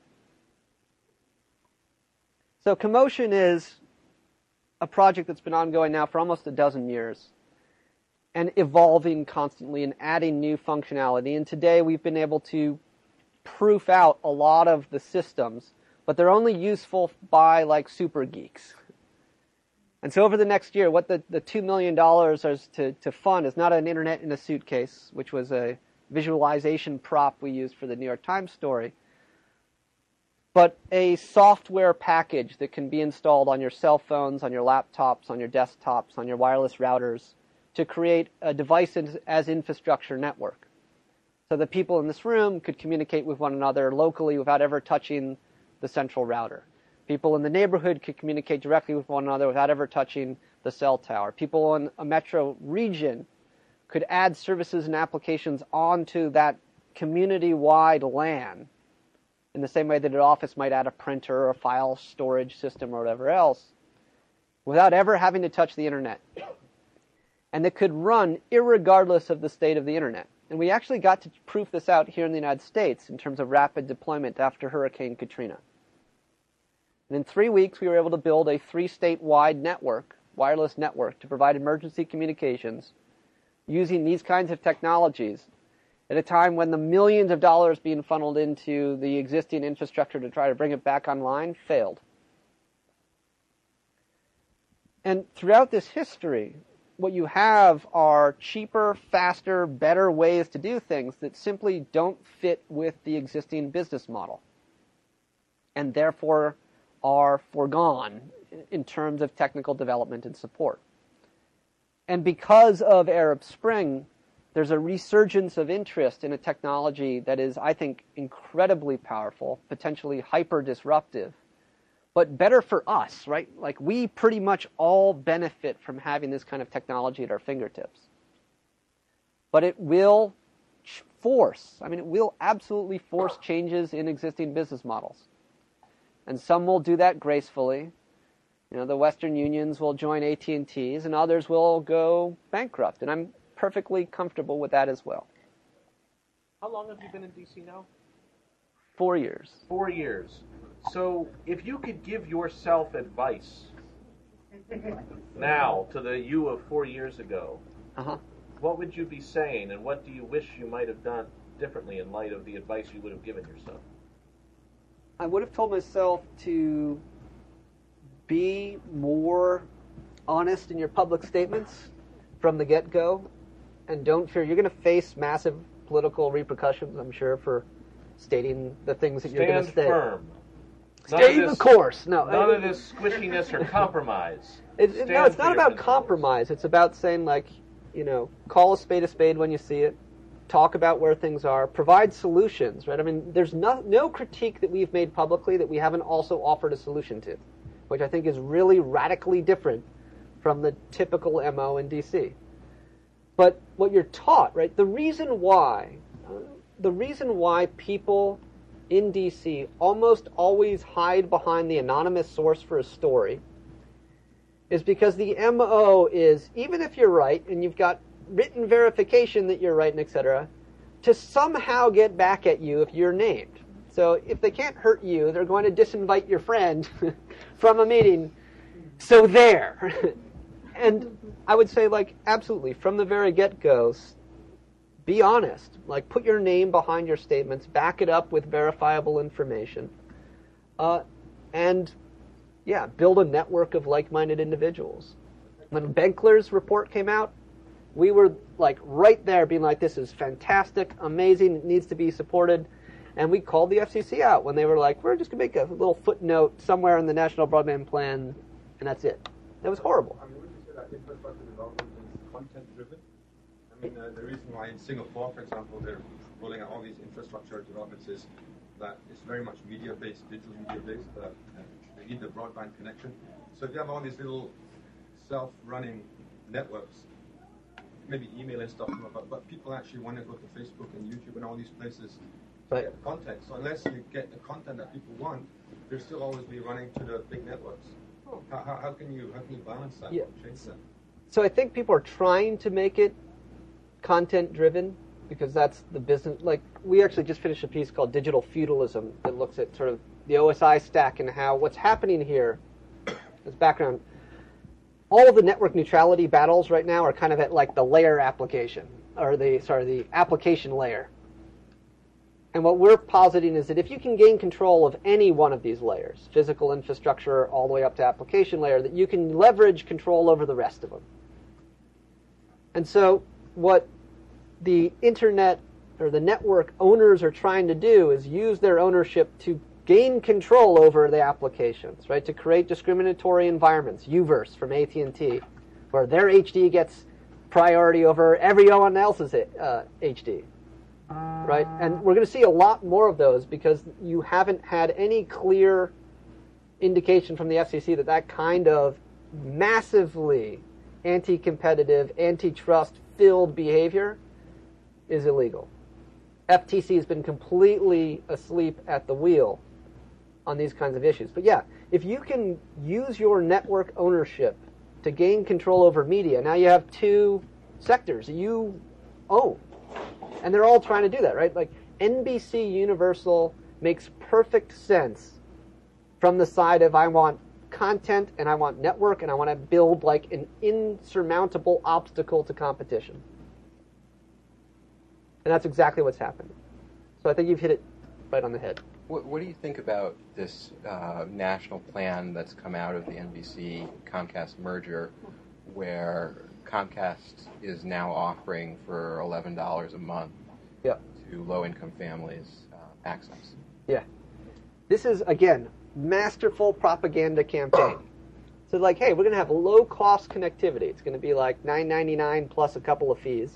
So Commotion is a project that's been ongoing now for almost a dozen years and evolving constantly and adding new functionality. And today we've been able to proof out a lot of the systems, but they're only useful by like super geeks. And so over the next year, what the, the two million dollars is to, to fund is not an internet in a suitcase, which was a visualization prop we used for the New York Times story, but a software package that can be installed on your cell phones, on your laptops, on your desktops, on your wireless routers to create a device as infrastructure network. So that people in this room could communicate with one another locally without ever touching the central router. People in the neighborhood could communicate directly with one another without ever touching the cell tower. People in a metro region could add services and applications onto that community-wide LAN in the same way that an office might add a printer or a file storage system or whatever else without ever having to touch the internet. And that could run irregardless of the state of the internet. And we actually got to proof this out here in the United States in terms of rapid deployment after Hurricane Katrina. And in three weeks, we were able to build a three-state-wide network, wireless network, to provide emergency communications using these kinds of technologies at a time when the millions of dollars being funneled into the existing infrastructure to try to bring it back online failed. And throughout this history, what you have are cheaper, faster, better ways to do things that simply don't fit with the existing business model, and therefore are foregone in terms of technical development and support. And because of Arab Spring, there's a resurgence of interest in a technology that is, I think, incredibly powerful, potentially hyper-disruptive, but better for us, right? Like, we pretty much all benefit from having this kind of technology at our fingertips. But it will force, I mean, it will absolutely force changes in existing business models. And some will do that gracefully. You know, the Western Unions will join A T and T's, and others will go bankrupt. And I'm perfectly comfortable with that as well. How long have you been in D C now? Four years. Four years. So if you could give yourself advice now to the you of four years ago, uh-huh. what would you be saying, and what do you wish you might have done differently in light of the advice you would have given yourself? I would have told myself to be more honest in your public statements from the get-go, and don't fear. You're going to face massive political repercussions, I'm sure, for stating the things that you're going to Stand say. firm. None Stay of the this- course. No, None I- of this squishiness or compromise. It, it, no, Stand it's for not your about principles. compromise. It's about saying, like, you know, call a spade a spade when you see it. Talk about where things are. Provide solutions, right? I mean, there's no, no critique that we've made publicly that we haven't also offered a solution to, which I think is really radically different from the typical M O in D C. But what you're taught, right, the reason why, uh, the reason why people in D C almost always hide behind the anonymous source for a story is because the M O is, even if you're right and you've got written verification that you're right and et cetera, to somehow get back at you if you're named. So if they can't hurt you, they're going to disinvite your friend from a meeting. So there. And I would say, like, absolutely, from the very get-go, be honest. Like, put your name behind your statements, back it up with verifiable information, uh, and, yeah, build a network of like-minded individuals. When Benkler's report came out, we were, like, right there being like, this is fantastic, amazing, it needs to be supported. And we called the F C C out when they were like, we're just going to make a little footnote somewhere in the National Broadband Plan, and that's it. It was horrible. I mean, would you say that infrastructure development is content-driven? I mean, uh, the reason why in Singapore, for example, they're rolling out all these infrastructure developments is that it's very much media-based, digital media-based. Uh, they need the broadband connection. So if you have all these little self-running networks, maybe email and stuff, but, but people actually want to go to Facebook and YouTube and all these places to right. get content. So unless you get the content that people want, they'll still always be running to the big networks. How, how, how can you how can you balance that? Yeah. Change that? So I think people are trying to make it content-driven because that's the business. Like, we actually just finished a piece called Digital Feudalism that looks at sort of the O S I stack and how what's happening here as background. All of the network neutrality battles right now are kind of at like the layer application, or the, sorry, the application layer. And what we're positing is that if you can gain control of any one of these layers, physical infrastructure all the way up to application layer, that you can leverage control over the rest of them. And so what the internet or the network owners are trying to do is use their ownership to gain control over the applications, right? To create discriminatory environments, Uverse from A T and T, where their H D gets priority over everyone else's uh, H D, right? And we're going to see a lot more of those because you haven't had any clear indication from the F C C that that kind of massively anti-competitive, antitrust-filled behavior is illegal. F T C has been completely asleep at the wheel on these kinds of issues. But yeah, if you can use your network ownership to gain control over media, now you have two sectors that you own. And they're all trying to do that, right? Like, N B C Universal makes perfect sense from the side of I want content and I want network and I want to build like an insurmountable obstacle to competition. And that's exactly what's happened. So I think you've hit it right on the head. What, what do you think about this uh, national plan that's come out of the N B C Comcast merger, where Comcast is now offering for eleven dollars a month yep. to low-income families uh, access? Yeah. This is, again, masterful propaganda campaign. So like, hey, we're going to have low-cost connectivity. It's going to be like nine ninety-nine plus a couple of fees.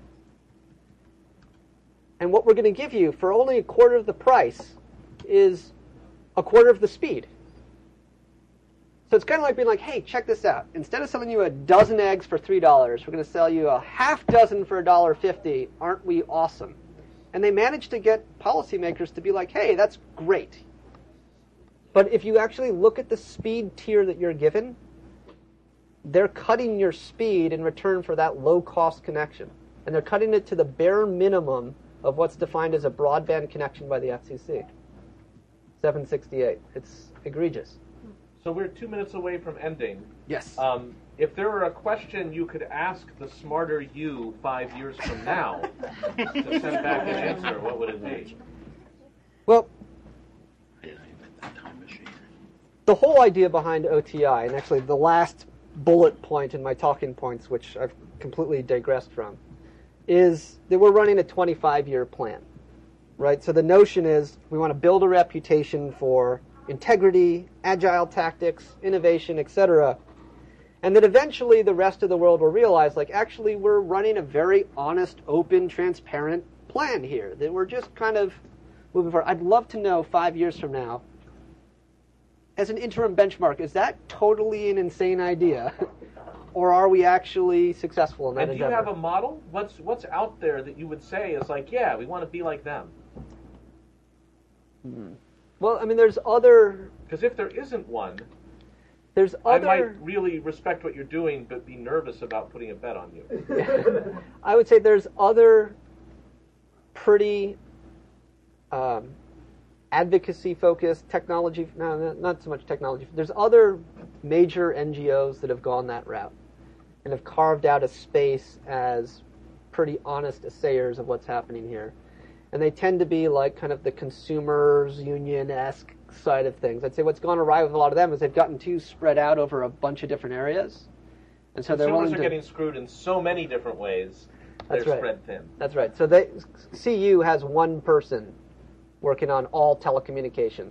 And what we're going to give you for only a quarter of the price is a quarter of the speed. So it's kind of like being like, hey, check this out. Instead of selling you a dozen eggs for three dollars, we're going to sell you a half dozen for one dollar fifty. Aren't we awesome? And they managed to get policymakers to be like, hey, that's great. But if you actually look at the speed tier that you're given, they're cutting your speed in return for that low-cost connection. And they're cutting it to the bare minimum of what's defined as a broadband connection by the F C C. seven sixty-eight. It's egregious. So we're two minutes away from ending. Yes. Um, if there were a question you could ask the smarter you five years from now to send back an answer, what would it be? Well, the whole idea behind O T I, and actually the last bullet point in my talking points, which I've completely digressed from, is that we're running a twenty-five year plan, right? So the notion is we want to build a reputation for integrity, agile tactics, innovation, et cetera, and that eventually the rest of the world will realize, like, actually we're running a very honest, open, transparent plan here, that we're just kind of moving forward. I'd love to know five years from now, as an interim benchmark, is that totally an insane idea? Or are we actually successful in that And do you endeavor? have a model? What's what's out there that you would say is like, yeah, we want to be like them? Hmm. Well, I mean, there's other... Because if there isn't one, there's other... I might really respect what you're doing, but be nervous about putting a bet on you. I would say there's other pretty um, advocacy-focused technology... No, no, not so much technology. There's other major N G Os that have gone that route and have carved out a space as pretty honest assayers of what's happening here. And they tend to be like kind of the consumers union-esque side of things. I'd say what's gone awry with a lot of them is they've gotten too spread out over a bunch of different areas. And so they're willing Consumers are to... getting screwed in so many different ways, they're That's right. spread thin. That's right. So they, C U has one person working on all telecommunications.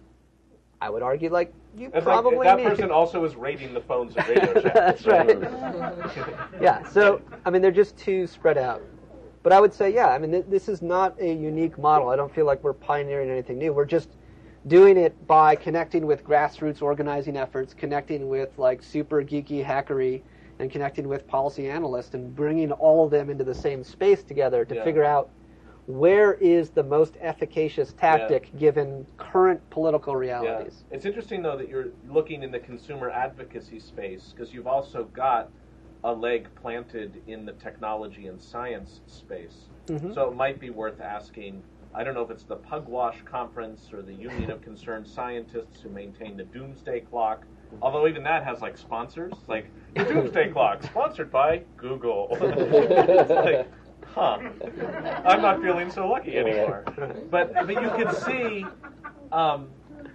I would argue, like, you It's probably like, that need... person also is rating the phones and radio channels. That's right. Yeah, so, I mean, they're just too spread out. But I would say, yeah, I mean, th- this is not a unique model. I don't feel like we're pioneering anything new. We're just doing it by connecting with grassroots organizing efforts, connecting with, like, super geeky hackery, and connecting with policy analysts, and bringing all of them into the same space together to Yeah. figure out where is the most efficacious tactic Yeah. given current political realities. Yeah. It's interesting, though, that you're looking in the consumer advocacy space, because you've also got a leg planted in the technology and science space. Mhm. So it might be worth asking, I don't know if it's the Pugwash Conference or the Union of Concerned Scientists who maintain the Doomsday Clock, although even that has, like, sponsors, like, the Doomsday Clock, sponsored by Google. It's like, huh, I'm not feeling so lucky anymore. But, but you can see, um,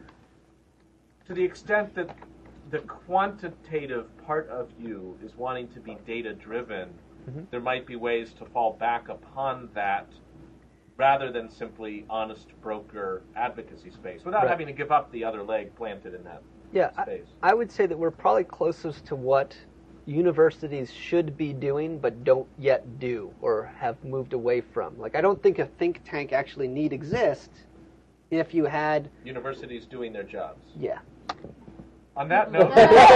to the extent that the quantitative part of you is wanting to be data-driven, Mhm. there might be ways to fall back upon that rather than simply honest broker advocacy space, without Right. having to give up the other leg planted in that Yeah, I, space. I would say that we're probably closest to what universities should be doing but don't yet do or have moved away from. Like, I don't think a think tank actually need exist if you had... Universities doing their jobs. Yeah. On that note,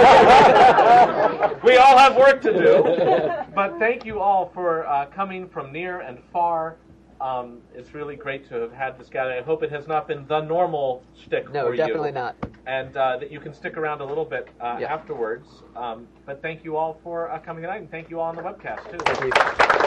we all have work to do. But thank you all for uh, coming from near and far. Um, it's really great to have had this gathering. I hope it has not been the normal shtick No, for you. definitely not. And uh, that you can stick around a little bit uh, Yeah. afterwards. Um, but thank you all for uh, coming tonight, and thank you all on the webcast, too. Thank you.